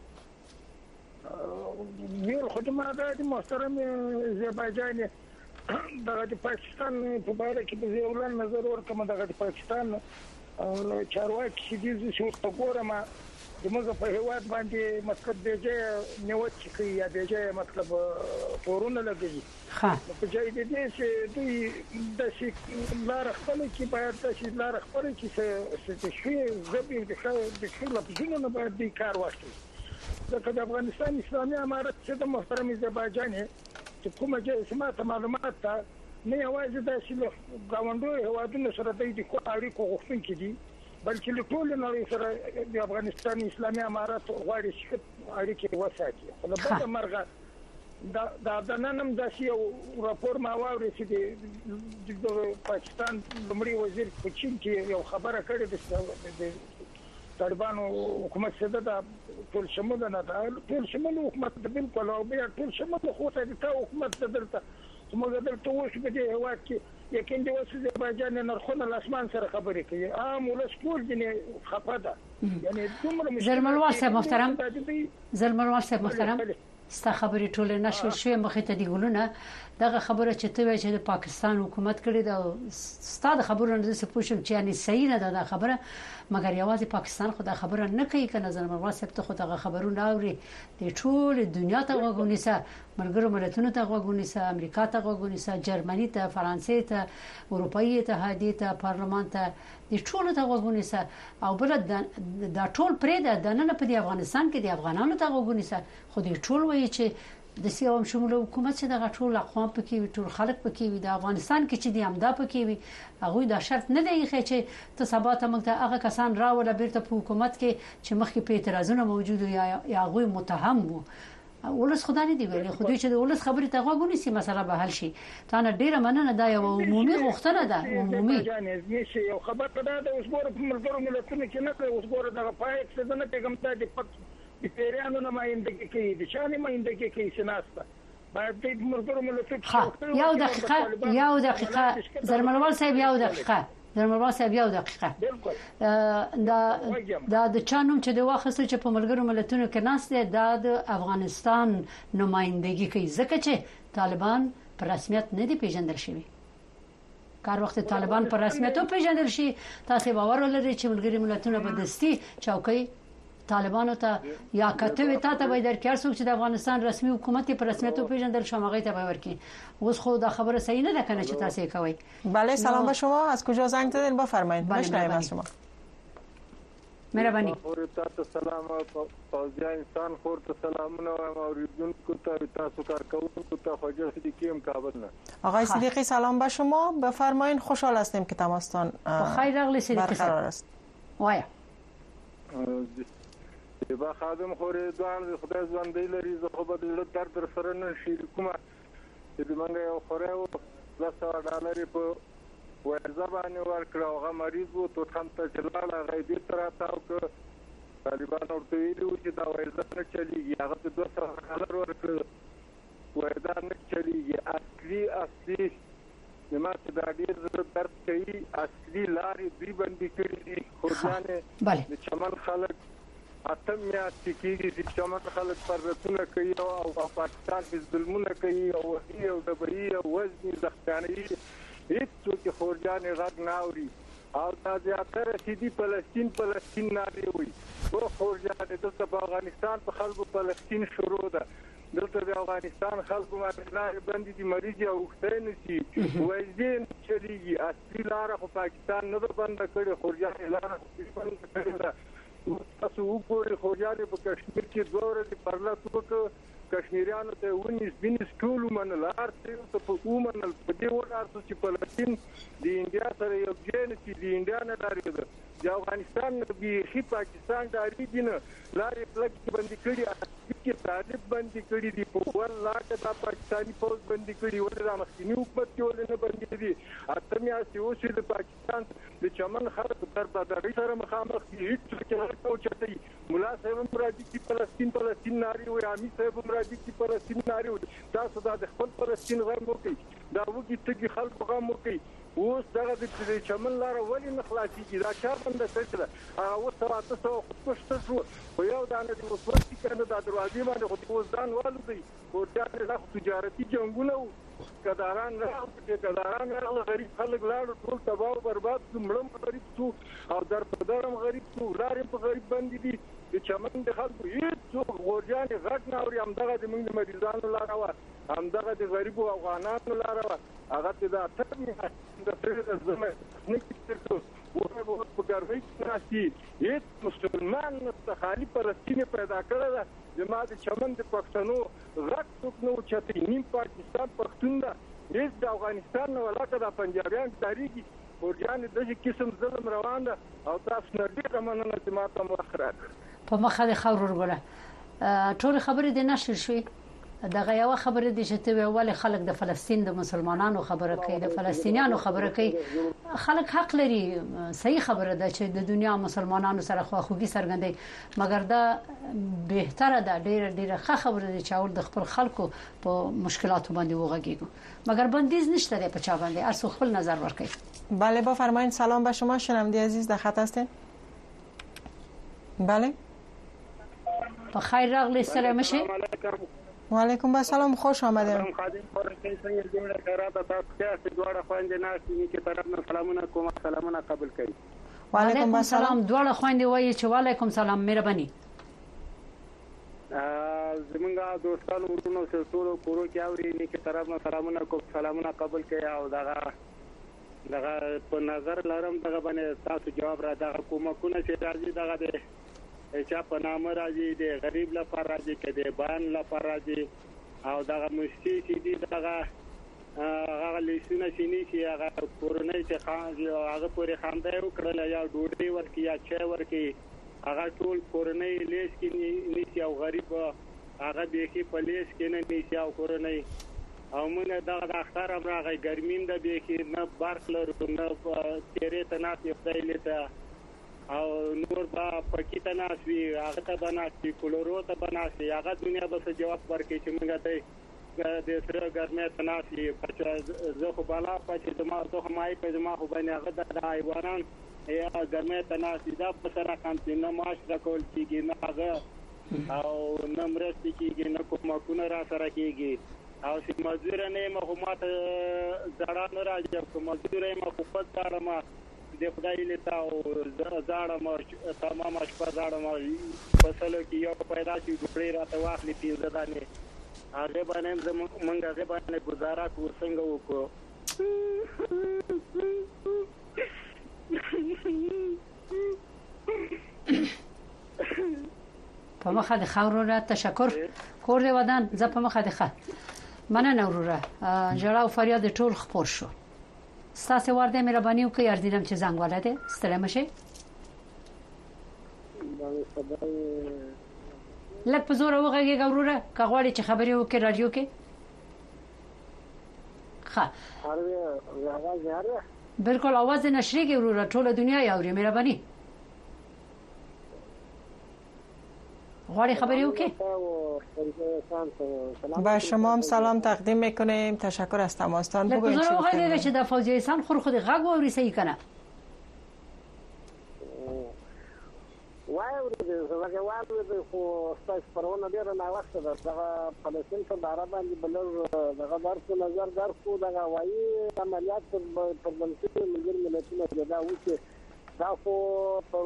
یو خدمت د محترم آذربایجان د پاکستان په اړه کې د ځوړان نظر ورکوم. د پاکستان چارواکي دي چې وګورم دموږ په هیواد باندې مطلب دیجه نیوت چې یا دیجه مطلب پورونه لګي. ها په ځای دې چې دوی د شي لار خپل کې باید د شي لار خپل کې څه شي زبې د خپل په ځینو نه باید د کار واخلي. ځکه د افغانستان اسلامي امارت چې د محترم آذربایجان چې کومه چې سمات معلومات ته نه یوازې د شي غونډو هیوادونو سره د اړیکو غوښتونکي دي، بلکې له ټول نړۍ سره د افغانستان اسلامي امارت غواړي چې اړیکې وساتي. خو د بل مرغه د ننم داسې یو راپور ما واورېد چې د پاکستان لومړي وزیر په چین کې یو خبره کړې د طالبانو حکومت څخه د ټول شمول نه ده، ټول شمول حکومت د بالکل او بیا ټول شمول خو ته د حکومت دلته موږ دلته اوس په دې هیواد کې یقین دی اوس آذربایجان نرخونه لاسمان سره خبرې کوي. عام ولس ټول دې خپه ده. یعنی دومره زلمروال صاحب محترم، زلمروال صاحب محترم، ستا خبرې ټول نشو شوې مخې ته دی ګلونه. دغه خبره چې ته وایې چې د پاکستان حکومت کړی دا ستا د خبرو نه څه پوښتنه چې یعنی صحیح نه ده دا خبره، مګر یوازې پاکستان خو دا خبره نه کوي کنه. زلمروال صاحب ته خو دغه خبرونه اوري د ټول دنیا ته وګونیسه، ملګرو ملتونو ته وګونیسه، امریکا ته وګونیسه، جرمني ته، فرانسې ته، اروپאי اتحادیه ته، پارلمان ته، د ټول ته وګونیسه. او بل دا ټول پرې ده نه په افغانستان کې د افغانانو ته وګونیسه. خو د ټول وایي چې د سیاوم شمول حکومت چې دغه ټول اقوام پکې وي، ټول خلک پکې وي، د افغانستان کې چې دی امدا پکې وي. هغه دا شرط نه دی چې ته سبا ته موږ ته هغه کسان راول بیرته په حکومت کې چې مخکې په اعتراضونه موجود یا هغه متهم وو. ولس خدای نه دی ویلي، خو دوی چې د ولس خبرې ته غوږ نیسي مسله به حل شي. تا نه ډیره مننه. دا یو عمومي غوښتنه ده، عمومي یو خبر ته دا اوس ګوره په ملګرو ملتونو کې نه کوي. اوس ګوره دغه پای څه نه پیغام ته د پیریانو نمائندګي کوي، د چا نمائندګي کوي سناسته باید د ملګرو ملتونو. یو دقیقه زرمروال صاحب، یو دقیقه زرمروال صاحب، یو دقیقه. دا د چانوم چې د واخصه چې په ملګرو ملتونو کې ناس دی دا د افغانستان نمائندګي کوي، ځکه چې طالبان په رسمیت نه دی پیژندل شوی. کار وخت طالبان په رسمیت او پیژندل شي، تاسو باور ولرئ چې ملګري ملتونه به دستي چوکۍ طالبانو ته یا کته تا ته به درکړ څوک چې د افغانستان رسمي حکومت په رسمیت او پیژندل شومغه ته به ورکی. اوس خو دا خبره صحیح نه ده کنه چې تاسو کوي. بله سلام به شما، از کجا زنگ زدین بفرمایید. مشنویم از شما. مهرباني. تاسو سلام فوزیا انسان خورته سلامونه اوریدونکو ته تاسو کارکونکو ته خوجه صدیقی کابل نه. آقای صدیقی سلام به شما، بفرمایید. خوشحال هستیم که تماستان خیر راغلی صدیقی صاحب. وایا با خادم خورې دوان خدای ژوندۍ لري. زه خو به د درد سره نه شریکوم چې د منګه یو خورې $10 په ورزه باندې ورکړ هغه مریض وو تو هم ته جلال غیبی تر تاو ک طالبان ورته ویلو چې دا ورزه نه چلیږي هغه ته 200 ډالر ورکړ ورزه نه چلیږي اصلي نما چې دا ډیر درد کوي اصلي لارې دوی باندې کړې دي خورجانې د چمن خلک اتم میاشتې کېږي چې چمن خلک پرتونه کوي او پاکستان کې ظلمونه کوي او دبري او وزني زخماني هیڅوک خورجانې غږ نه اوري او دا زیاتره سیدي فلسطین ناري وي او خورجانې دلته په افغانستان په خلکو فلسطین شروع ده دلته د افغانستان خلکو باندې باندې دي مریض او وختین شي وایي چې اصلي لار خو پاکستان نه بند کړي خورجانې لار بند کړي تاسو وګورئ خورجانې په کشمیر کې دوه ورځې پرلط وکړ کشمیریانو ته ونیس بینس ټول منل ارته په ومنل په دې ورته چې فلسطین د انډیا سره یو ځای چې د انډیا نه لري د افغانستان به هي پاکستان د اړیدي نه لارې پلک باندې کړي چې طالب باندې کړي دي په والله د پاکستاني فوج باندې کړي ولر مخکنی حکومت کې ولنه باندې دي اته میا چې د پاکستان د چمن خلک تر بدري سره مخامخ دي هیڅ څه نه چتي مولا صاحب مرادي چې فلسطین ناري او امي صاحب مرادي چې فلسطین ناري تاسو دا د خپل فلسطین غم وکړي دا وګي تګي خلک غم وکړي اوس دغه د چمن لار ولې نه خلاصيږي دا چا بنده کړل او تاسو خوشته شو خو یو دانه د وسوسې کنه د دروازې باندې خو د وزدان والو دی او دا د تجارتي جنگونه کداران غریب خلک لاړو ټول تباہ او برباد مړم غریب شو او در په درم غریب شو لارې په غریب باندې دي د چمن د خلکو هیڅ غورجانې غږ نه اوري همدغه د موږ د مریضانو لاره وه همدغه د غریبو افغانانو لاره وه هغه ته دا اتم د زمه نه کېږي په ګرمۍ کې ناشتي هیڅ مسلمان نه خالي فلسطین پیدا کړی ده زما د چمن د پښتنو غږ څوک نه اوچتوي نیم پاکستان پښتون ده هیڅ د افغانستان نه ولاکه د پنجابیان تاریخي خورجانې داسې قسم ظلم روان ده او تاسو نه ډېره مننه چې ما ته وخت راکړ په مخه د خاور ورګله ټول خبرې د نشر شوې دغه یو خبره دي چې ته ول خلک د فلسطین د مسلمانانو خبره کوي د فلسطینیانو خبره کوي خلک حق لري صحیح خبره ده چې د دنیا مسلمانانو سره خواخوږي څرګندوي مګر دا بهتره ده ډیره ښه خبره ده چې اول د خپل خلکو په مشکلاتو باندې وغږیږو مګر بندیز نشته په چا باندې هر څو خپل نظر ورکړي بله بفرمایید سلام به شما شنونده عزیز در خط هستین بله بخیر راغلی سلام شه و علیکم السلام خوش آمدید خادم خورشید څنګه جوړه کړه تاسو ته دوړه خويندې ناشې کې طرفنا سلامونه کوم سلامونه قبول کړئ و علیکم السلام دوړه خويندې وایي چې وعلیکم سلام مهرباني زمونږه دوستانو ورونو سره ټول کورو کې اوري نه کې طرفنا سلامونه کوم سلامونه قبول کړئ او دغه په نظر لرم دغه باندې تاسو جواب را دغه کومکونه چې راځي دغه چا په نامه راځي د غریب لپاره راځي کې د بان لپاره راځي او دغه مشتي چې دي دغه هغه لیسونه چې نشي هغه کورنۍ چې هغه پورې خاندای وکړل یا ډوډۍ ورکي یا چای ورکي هغه ټول کورنۍ لیس کې نشي او غریب هغه به کې په لیس کې نه نشي او کورنۍ او موږ دغه د اختر امراغه ګرمیم د به کې نه بارک لرو نه تیرې ته نه پیښیږي او نور با پکې ته ناشوي هغه ته بناسي کولورو ته بناسي هغه دنیا به جواب ورکړي چې موږ ته د سره ګرمه ته ناشي زه خو بالا پاتې د ما ته مای په ما خو باندې هغه د ایوانان یا ګرمه ته ناشي دا په سره کانتي نه ماش راکول کیږي نه هغه او نمرست کیږي نه کومه را سره کیږي او چې مزدور نه مخمات زړه نه راځي کوم مزدور ما خو په کارم د خدای له تاو زړه ما تمام شپه زړه ما فصلو کې یو پیدا شي ګړې راته واخلي پیزه دانه هغه باندې موږ هغه باندې گزاره کو څنګه وکړو په مخه د خاورو را تشکر کور دی ودان زه په مخه د خا مننه وروره جړاو فریاد ټول خپور شو ستاسو ورده مهرباني وکړئ ارزیدم چې زنګ ولاده ستړي مشه لکه په زور وغږی وروره کغواړي چې خبري وکړي رادیو کې ښه بالکل आवाज نشریږي ورور ټول دنیا یاوري مهرباني غواړي خبري وکي. با شما هم سلام تقدیم میکنیم. تشکر از تماستان. بگوین چی گفتین؟ چې د فوزیه احسان خود غږ ووري صحیح کنه. وای ورته واغه خو ستاسو پرونه ډیر نه وخت ده. دا فلسطین ته عرب باندې بلر دغه درس نظر درکو دغه وایي عملیات پر منځ ملګر ملتونو دا وکړي. دا خو پر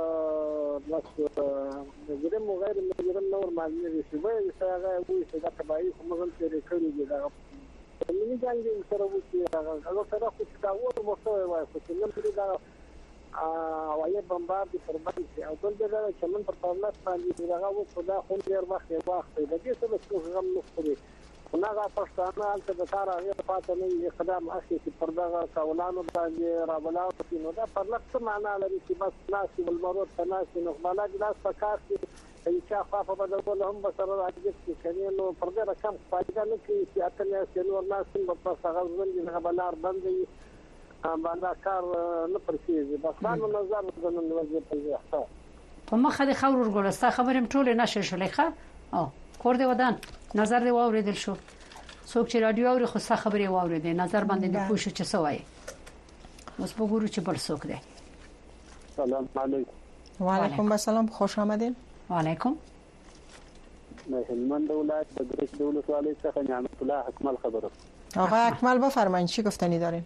مجرم غیر مجرم نور معنی شي وایي چې هغه وایي چې دا تبعی کوم غل تیرې کړی دی. دا ملي جنگ سره وکړي هغه سره خو دا وره مستوي وایي چې نن دا وایي بمبار دي پر باندې او بل دا چې من پر پرلاس باندې دغه و خدا خو ډیر وخت د دې سره څه غم نه خوري. هغه پښتانه البته د کار هغه پاتې نه خدام اخی چې پر دغه کاولانو باندې راولاو نو دا پر لکه معنا لري چې بس ناسي والمرود تناسي نو بلاد لاس پکار چې چې خافه بدل هم بسره راځي چې کني نو پر دغه کم فائدہ نه کوي چې اتنه سينور ناس په څنګه ځوندي نه بلار باندې باندې کار نه پرسیږي. بس نو نظر د وضعیت په احساس په مخه د خور ورګلستا خبرم ټول نشه شلېخه او کور دی ودان نظر دی واوریدل شو. څوک چې رادیو اوري خو څه خبري واوریدل نظر باندې نه پوښتنه چې سوای. اوس وګورو چې بل څوک دی. سلام علیکم. وعلیکم السلام خوش آمدین. وعلیکم. هلمند ولایت د ګرش دولت والي څخه نعمت الله اکمل خبره. آقا اکمل بفرمایید چی گفتنی دارین؟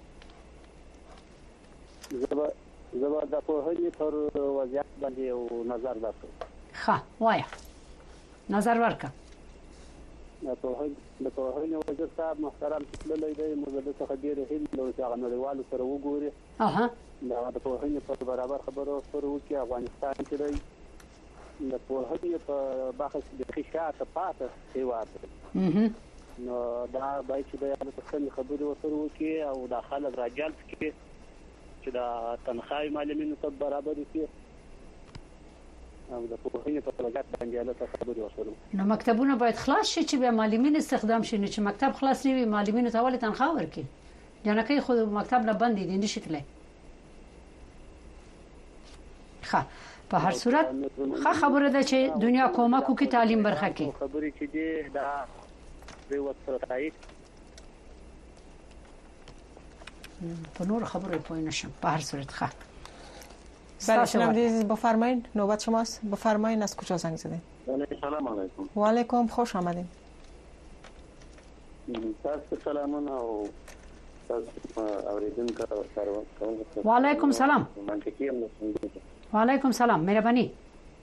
زبا د پوهنې پر وضعیت باندې یو نظر درکړم. ښه وایه نظر ورکړه. د پوهنې وزیر صاحب محترم تللی دی موږ د څه ډېر هیله چې هغه نړیوالو سره وګوري. د پوهنې په برابر خبرو سره وکړي. افغانستان کې دی د پوهنې په بحث د شاته پاتې هېواد دی نو دا باید چې د خبرې ورسره وکړي او د خلک راجلب کړي چې دا تنخواهی معلمینو ته برابر وي او د پوهنې په لګښت باندې له خبرې وشول. نو مکتبونه باید خلاص شي چې به معلمین استخدام شي. چې مکتب خلاص نه وي معلمینو ته ولې تنخواه ورکړي؟ جنکه خود مکتب نه بند دي نشي تللی. ښه په هر صورت ښه خبره ده چې دنیا کومک کوي تعلیم برخه کې. خبرې چې دي دا د وڅ راځي په نور خبرې پوه نشم. په هر صورت ښه. سلام عزیز بفرمایید نوبت شماست. بفرمایید از کجا زنگ زدین؟ سلام علیکم. و علیکم خوش آمدین. تاسو سلامونه او تاسو اوریدونکو سره و علیکم سلام. و علیکم سلام مهرباني.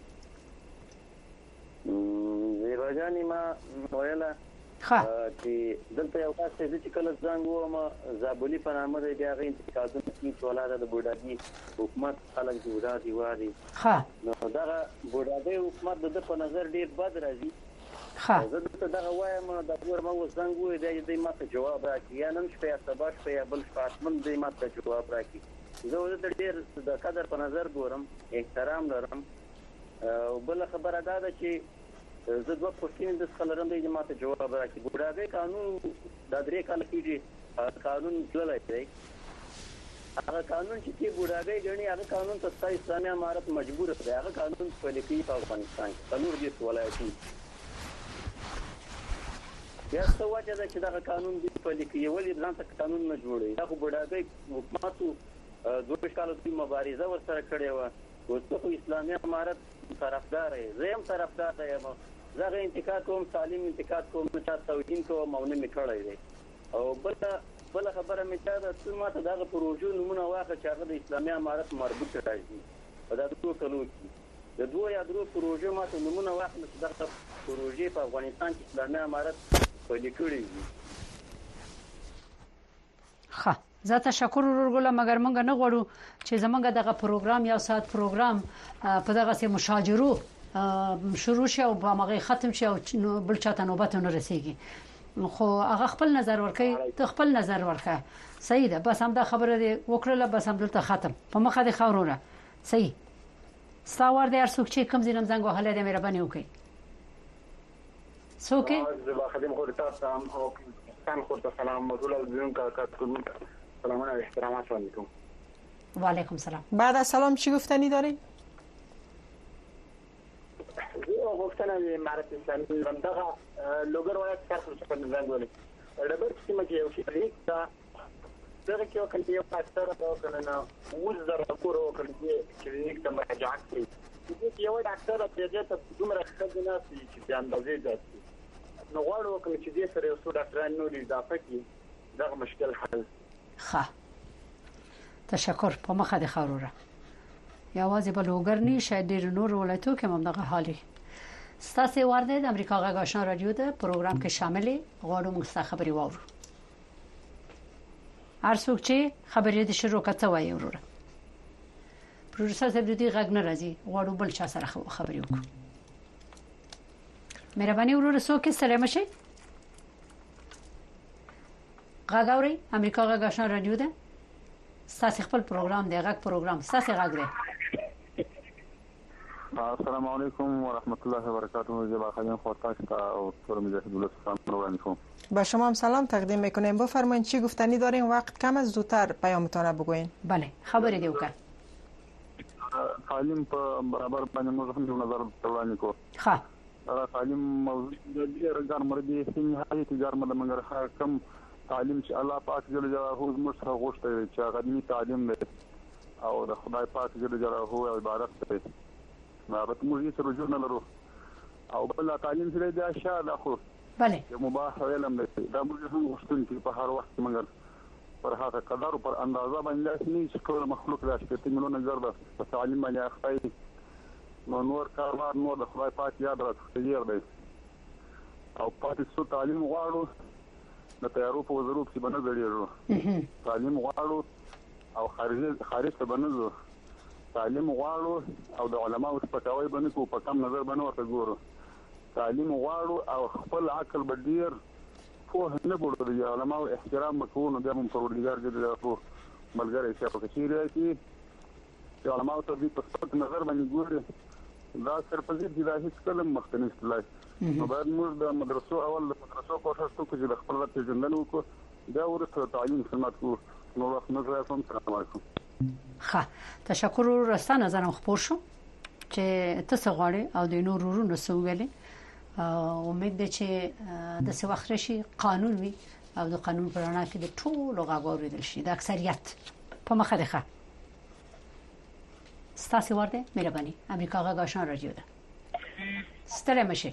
زیبا جانی ما ویلا چې دلته یو خاص څه چې کله ځان ووم زابلی په نامه دی بیا غي انتقادونه کی ټولاده د بوډاګي حکومت خلک جوړادي وادي. نو دا بوډاګي حکومت د په نظر ډیر بد راځي. زه دلته دغه وایم د ورما وزنګ وې د دې ماته جواب راکړي یا نن شپه یا سبا شپه یا بل فاطمه دې ماته جواب راکړي. زه د ډیر د قدر په نظر ګورم احترام لرم او بل خبره ده چې زه دوه پوښتنې د خلرم د ماته جواب راکړي. بوډاګي قانون د درې کال کېږي قانون تللی دی. هغه قانون چې بوډاګي غني هغه قانون ته اسلامي امارت مجبور دی. هغه قانون په لیکي په افغانستان کې څلور دي ولایتونه یا څه وجه ده چې دا قانون دی په لیکي ولې ځان ته قانون نه جوړي. دا بوډاګي حکومت دوه کال د مبارزه ورسره کړې و. اوس اسلامي امارت طرفدار دی. زه هم طرفدار یم. زه انتقاد کوم تعلیم انتقاد کوم چې توهین کوم او نه میکړای دی. او بل خبره مې دا چې ماته دا پروژه نمونه واخه چې هغه د اسلامي امارت مربوط راځي. په دا ټول کلو کې د دوه یا درو پروژه ماته نمونه واخه چې دا پروژه په افغانستان کې اسلامي امارت په لیکلي دي. ښه زه تشکر ورګوله مګر مونږ نه غواړو چې زمونږ دغه پروګرام یا ساعت پروګرام په دغه سه مشاجرو شروع شي او په مغه ختم شي او بل چاته نوبت نه رسیږي. خو هغه خپل نظر ورکړي ته خپل نظر ورکړه صحیح ده. بس هم دا خبره دی وکړه بس هم دلته ختم په مخه د خاورونه صحیح ستاور د هر څوک چې کوم زینم زنګ وهله د مهرباني وکړي. څوک زه خدمت خو تاسو هم او ستاسو خو سلام مزول الزم کا کوم سلام و احترامات علیکم. و علیکم سلام. بعد از سلام چی گفتنی دارین؟ غوښتنه مې معرفي اسلامي دغه لوګر ولایت څخه په نظر ولې ډبر سیمه کې یو شریک دا دغه کې یو کله یو اکثر دا کنه وزر کورو کله چې کلینیک ته مراجعه کوي یو ډاکټر په دې ته دومره خدمت چې د اندازې ځي نو غواړو کوم چې دې سره یو څو ډاکټران نور اضافه کړي دغه مشکل حل. ښه تشکر په مخه د خاروره یوازې په لوګر نه شاید ډېر نور ولایتو کې هم دغه حالي ستاسو ورده د امریکا غږ آشنا رادیو د پروګرام کې شاملې غواړو موږ څه خبري واورو. هر څوک چې خبرې د شروع کته وایي وروره پروډوسر صاحب دې غږ نه راځي غواړو بل چا سره خبرې وکړو. مهرباني وروره څوک سلام شي غږ اوري امریکا غږ آشنا رادیو ده ستاسو خپل پروګرام دی غږ پروګرام ستاسو غږ دی. السلام علیکم و رحمت الله و برکاته. زیبا خانم خودتاشتا و طور مجاهد الله سلام علیکم. با شما هم سلام تقدیم میکنیم. بفرمایید چی گفتنی دارین؟ وقت کم است زودتر پیامتون بگوین. بله خبری دیو که تعلیم په برابر باندې موږ هم یو نظر وړاندې کوو. ها تعلیم موضوع د ګرځار مردي سیمه هغه تجار مده منګر کم تعلیم چې الله پاک جل جلاله موږ سره غوښتي چې غني تعلیم دی او د خدای پاک جل جلاله عبادت دی. نابت موږ یې سره جوړ نه لرو او بل تعلیم سره د اشیاء د خو بله مباح علم دی دا موږ هم غوښتل په هر وخت مګر پر هغه قدر او پر اندازه باندې نه چې ټول مخلوق راشي ته ملونه ګرځي په تعلیم باندې اخی نور کاروبار نور د خدای پاک یاد راځي دی او پاتې څو تعلیم غواړو د تیارو په وزرو کې باندې غړي تعلیم غواړو او خارج ته باندې تعلیم غواړو او د علماو سپکاوي باندې کو په کم نظر باندې ورته ګورو. تعلیم غواړو او خپل عقل بدیر خو نه بوله د علماو احترام وکړو د هم پروردګار دې له ملګری چې په کچېره کې چې علماو ته دې په سپک نظر باندې ګوري دا صرف دې د هیڅ کلم مختلف لای نو باید موږ د مدرسو اول د مدرسو کوشش وکړو چې د خپل راتلونکي ژوند وکړو دا ورته تعلیم خدمت کوو. نو وخت نه راځم. السلام علیکم. ښه تشکر ورسته نظرم خپور شو چې تاسو غواړئ او د نور ورونو سوګلې امید ده چې د څه وخت راشي قانون وي او د قانون پر اړه کې د ټولو غږ اوریدل شي د اکثریت په مخه ده. ستاسو ورده مهرباني امریکا غږ آشنا رادیو ده ستړی مشه.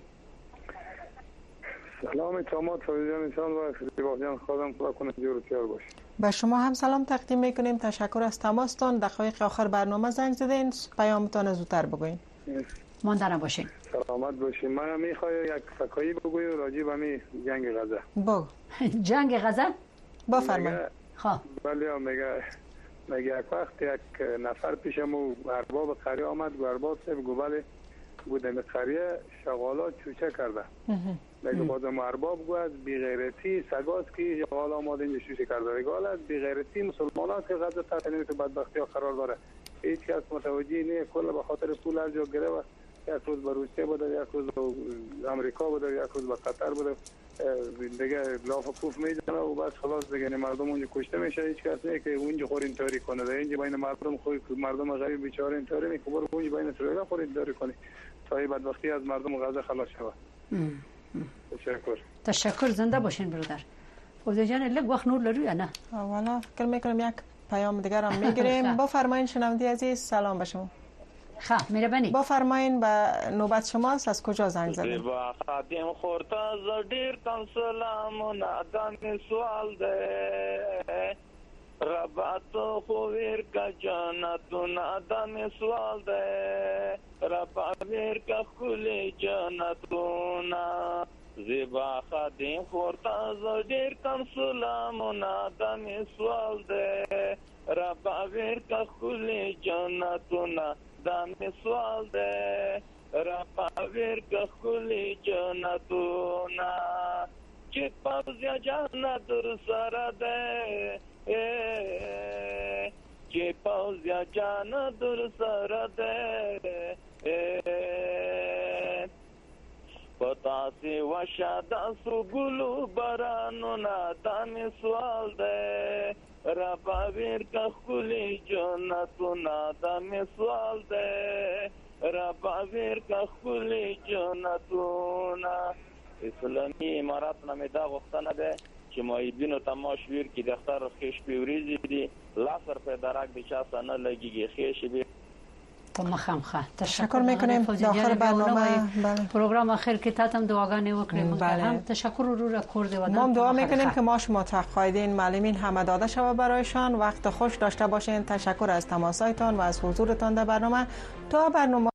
سلام تمام تلویزیون جان و زیبا جان خودم خدا کنه جور باشه. با شما هم سلام تقدیم میکنیم. تشکر از تماستان. دقایق آخر برنامه زنگ زدین پیامتون زودتر بگوین. ماندن باشین. سلامت باشین. من میخوام یک فکایی بگویم راجع به می جنگ غزه. بگو. جنگ غزه؟ بفرمایید. ها. بله میگه یک وقت یک نفر پیشمو ارباب قریه آمد و ارباب صاحب گوبل بودم قریه شغالات چوچه کرده. میگه بازم ارباب گوید بی غیرتی سگاست که شغال آماده اینجا شوشه کرده. گالت بی غیرتی مسلمانات که غزه تحت نمیت بدبختی ها قرار داره. هیچ کس متوجه نه کل به خاطر پول از جا گره و یک روز به روسیه بوده یک روز به امریکا بوده یک روز به قطر بوده دیگه لاف کوف میزنه و بس خلاص دیگه مردم اونجا کشته میشه. هیچ کس نه که اونجا خور اینطوری کنه. اینجا بین مردم خود مردم غریب بیچاره اینطوری نه که برو اونجا بین اسرائیل خور اینطوری کنی تا این بدبختی از مردم غزه خلاص شود. تشکر زنده باشین برادر. فوزی جان لږ وخت نور لرو یا نه؟ والا فکر میکنم یک پیام دیگر هم میگیریم. بفرمایید شنونده عزیز سلام به شما. خب مهربانی بفرمایید به نوبت شماست. از کجا زنگ زدید؟ با خادم خورتا زدیر کم سلام و نادان سوال ده رباتو خویر کا جانتو نادان سوال ده رباویر کا خلی جانتو نا زیبا خادم خورتا زدیر کم سلام و نادان سوال ده رباویر کا خلی جانتو نا دان سوال ده رباویر کا خلی جانتو نا چی پاوزیا جانت در سر ده چی پاوزیا جانت در سر ده پتا سی وشادا سو گلو برانو نا دان سوال ده ربابیر کا خلی جنتونا دا مثال ده ربابیر کا خلی جنتونا. اسلامی امارات نمی دا غفتنه ده چې مایبینو تماش ویر کې د اختر خیش پیوریزی دی لاسر په درک د چا سنه لګیږي خیش به مخامخه. تشکر میکنیم. داخل برنامه پروگرام آخر که تاتم دعاگانی وکړم. هم تشکر رو را کرده و ما دعا میکنیم که ما شما تقاعدین معلمین همه داده شوه برایشان. وقت خوش داشته باشین. تشکر از تماسایتان و از حضورتان در برنامه. تا برنامه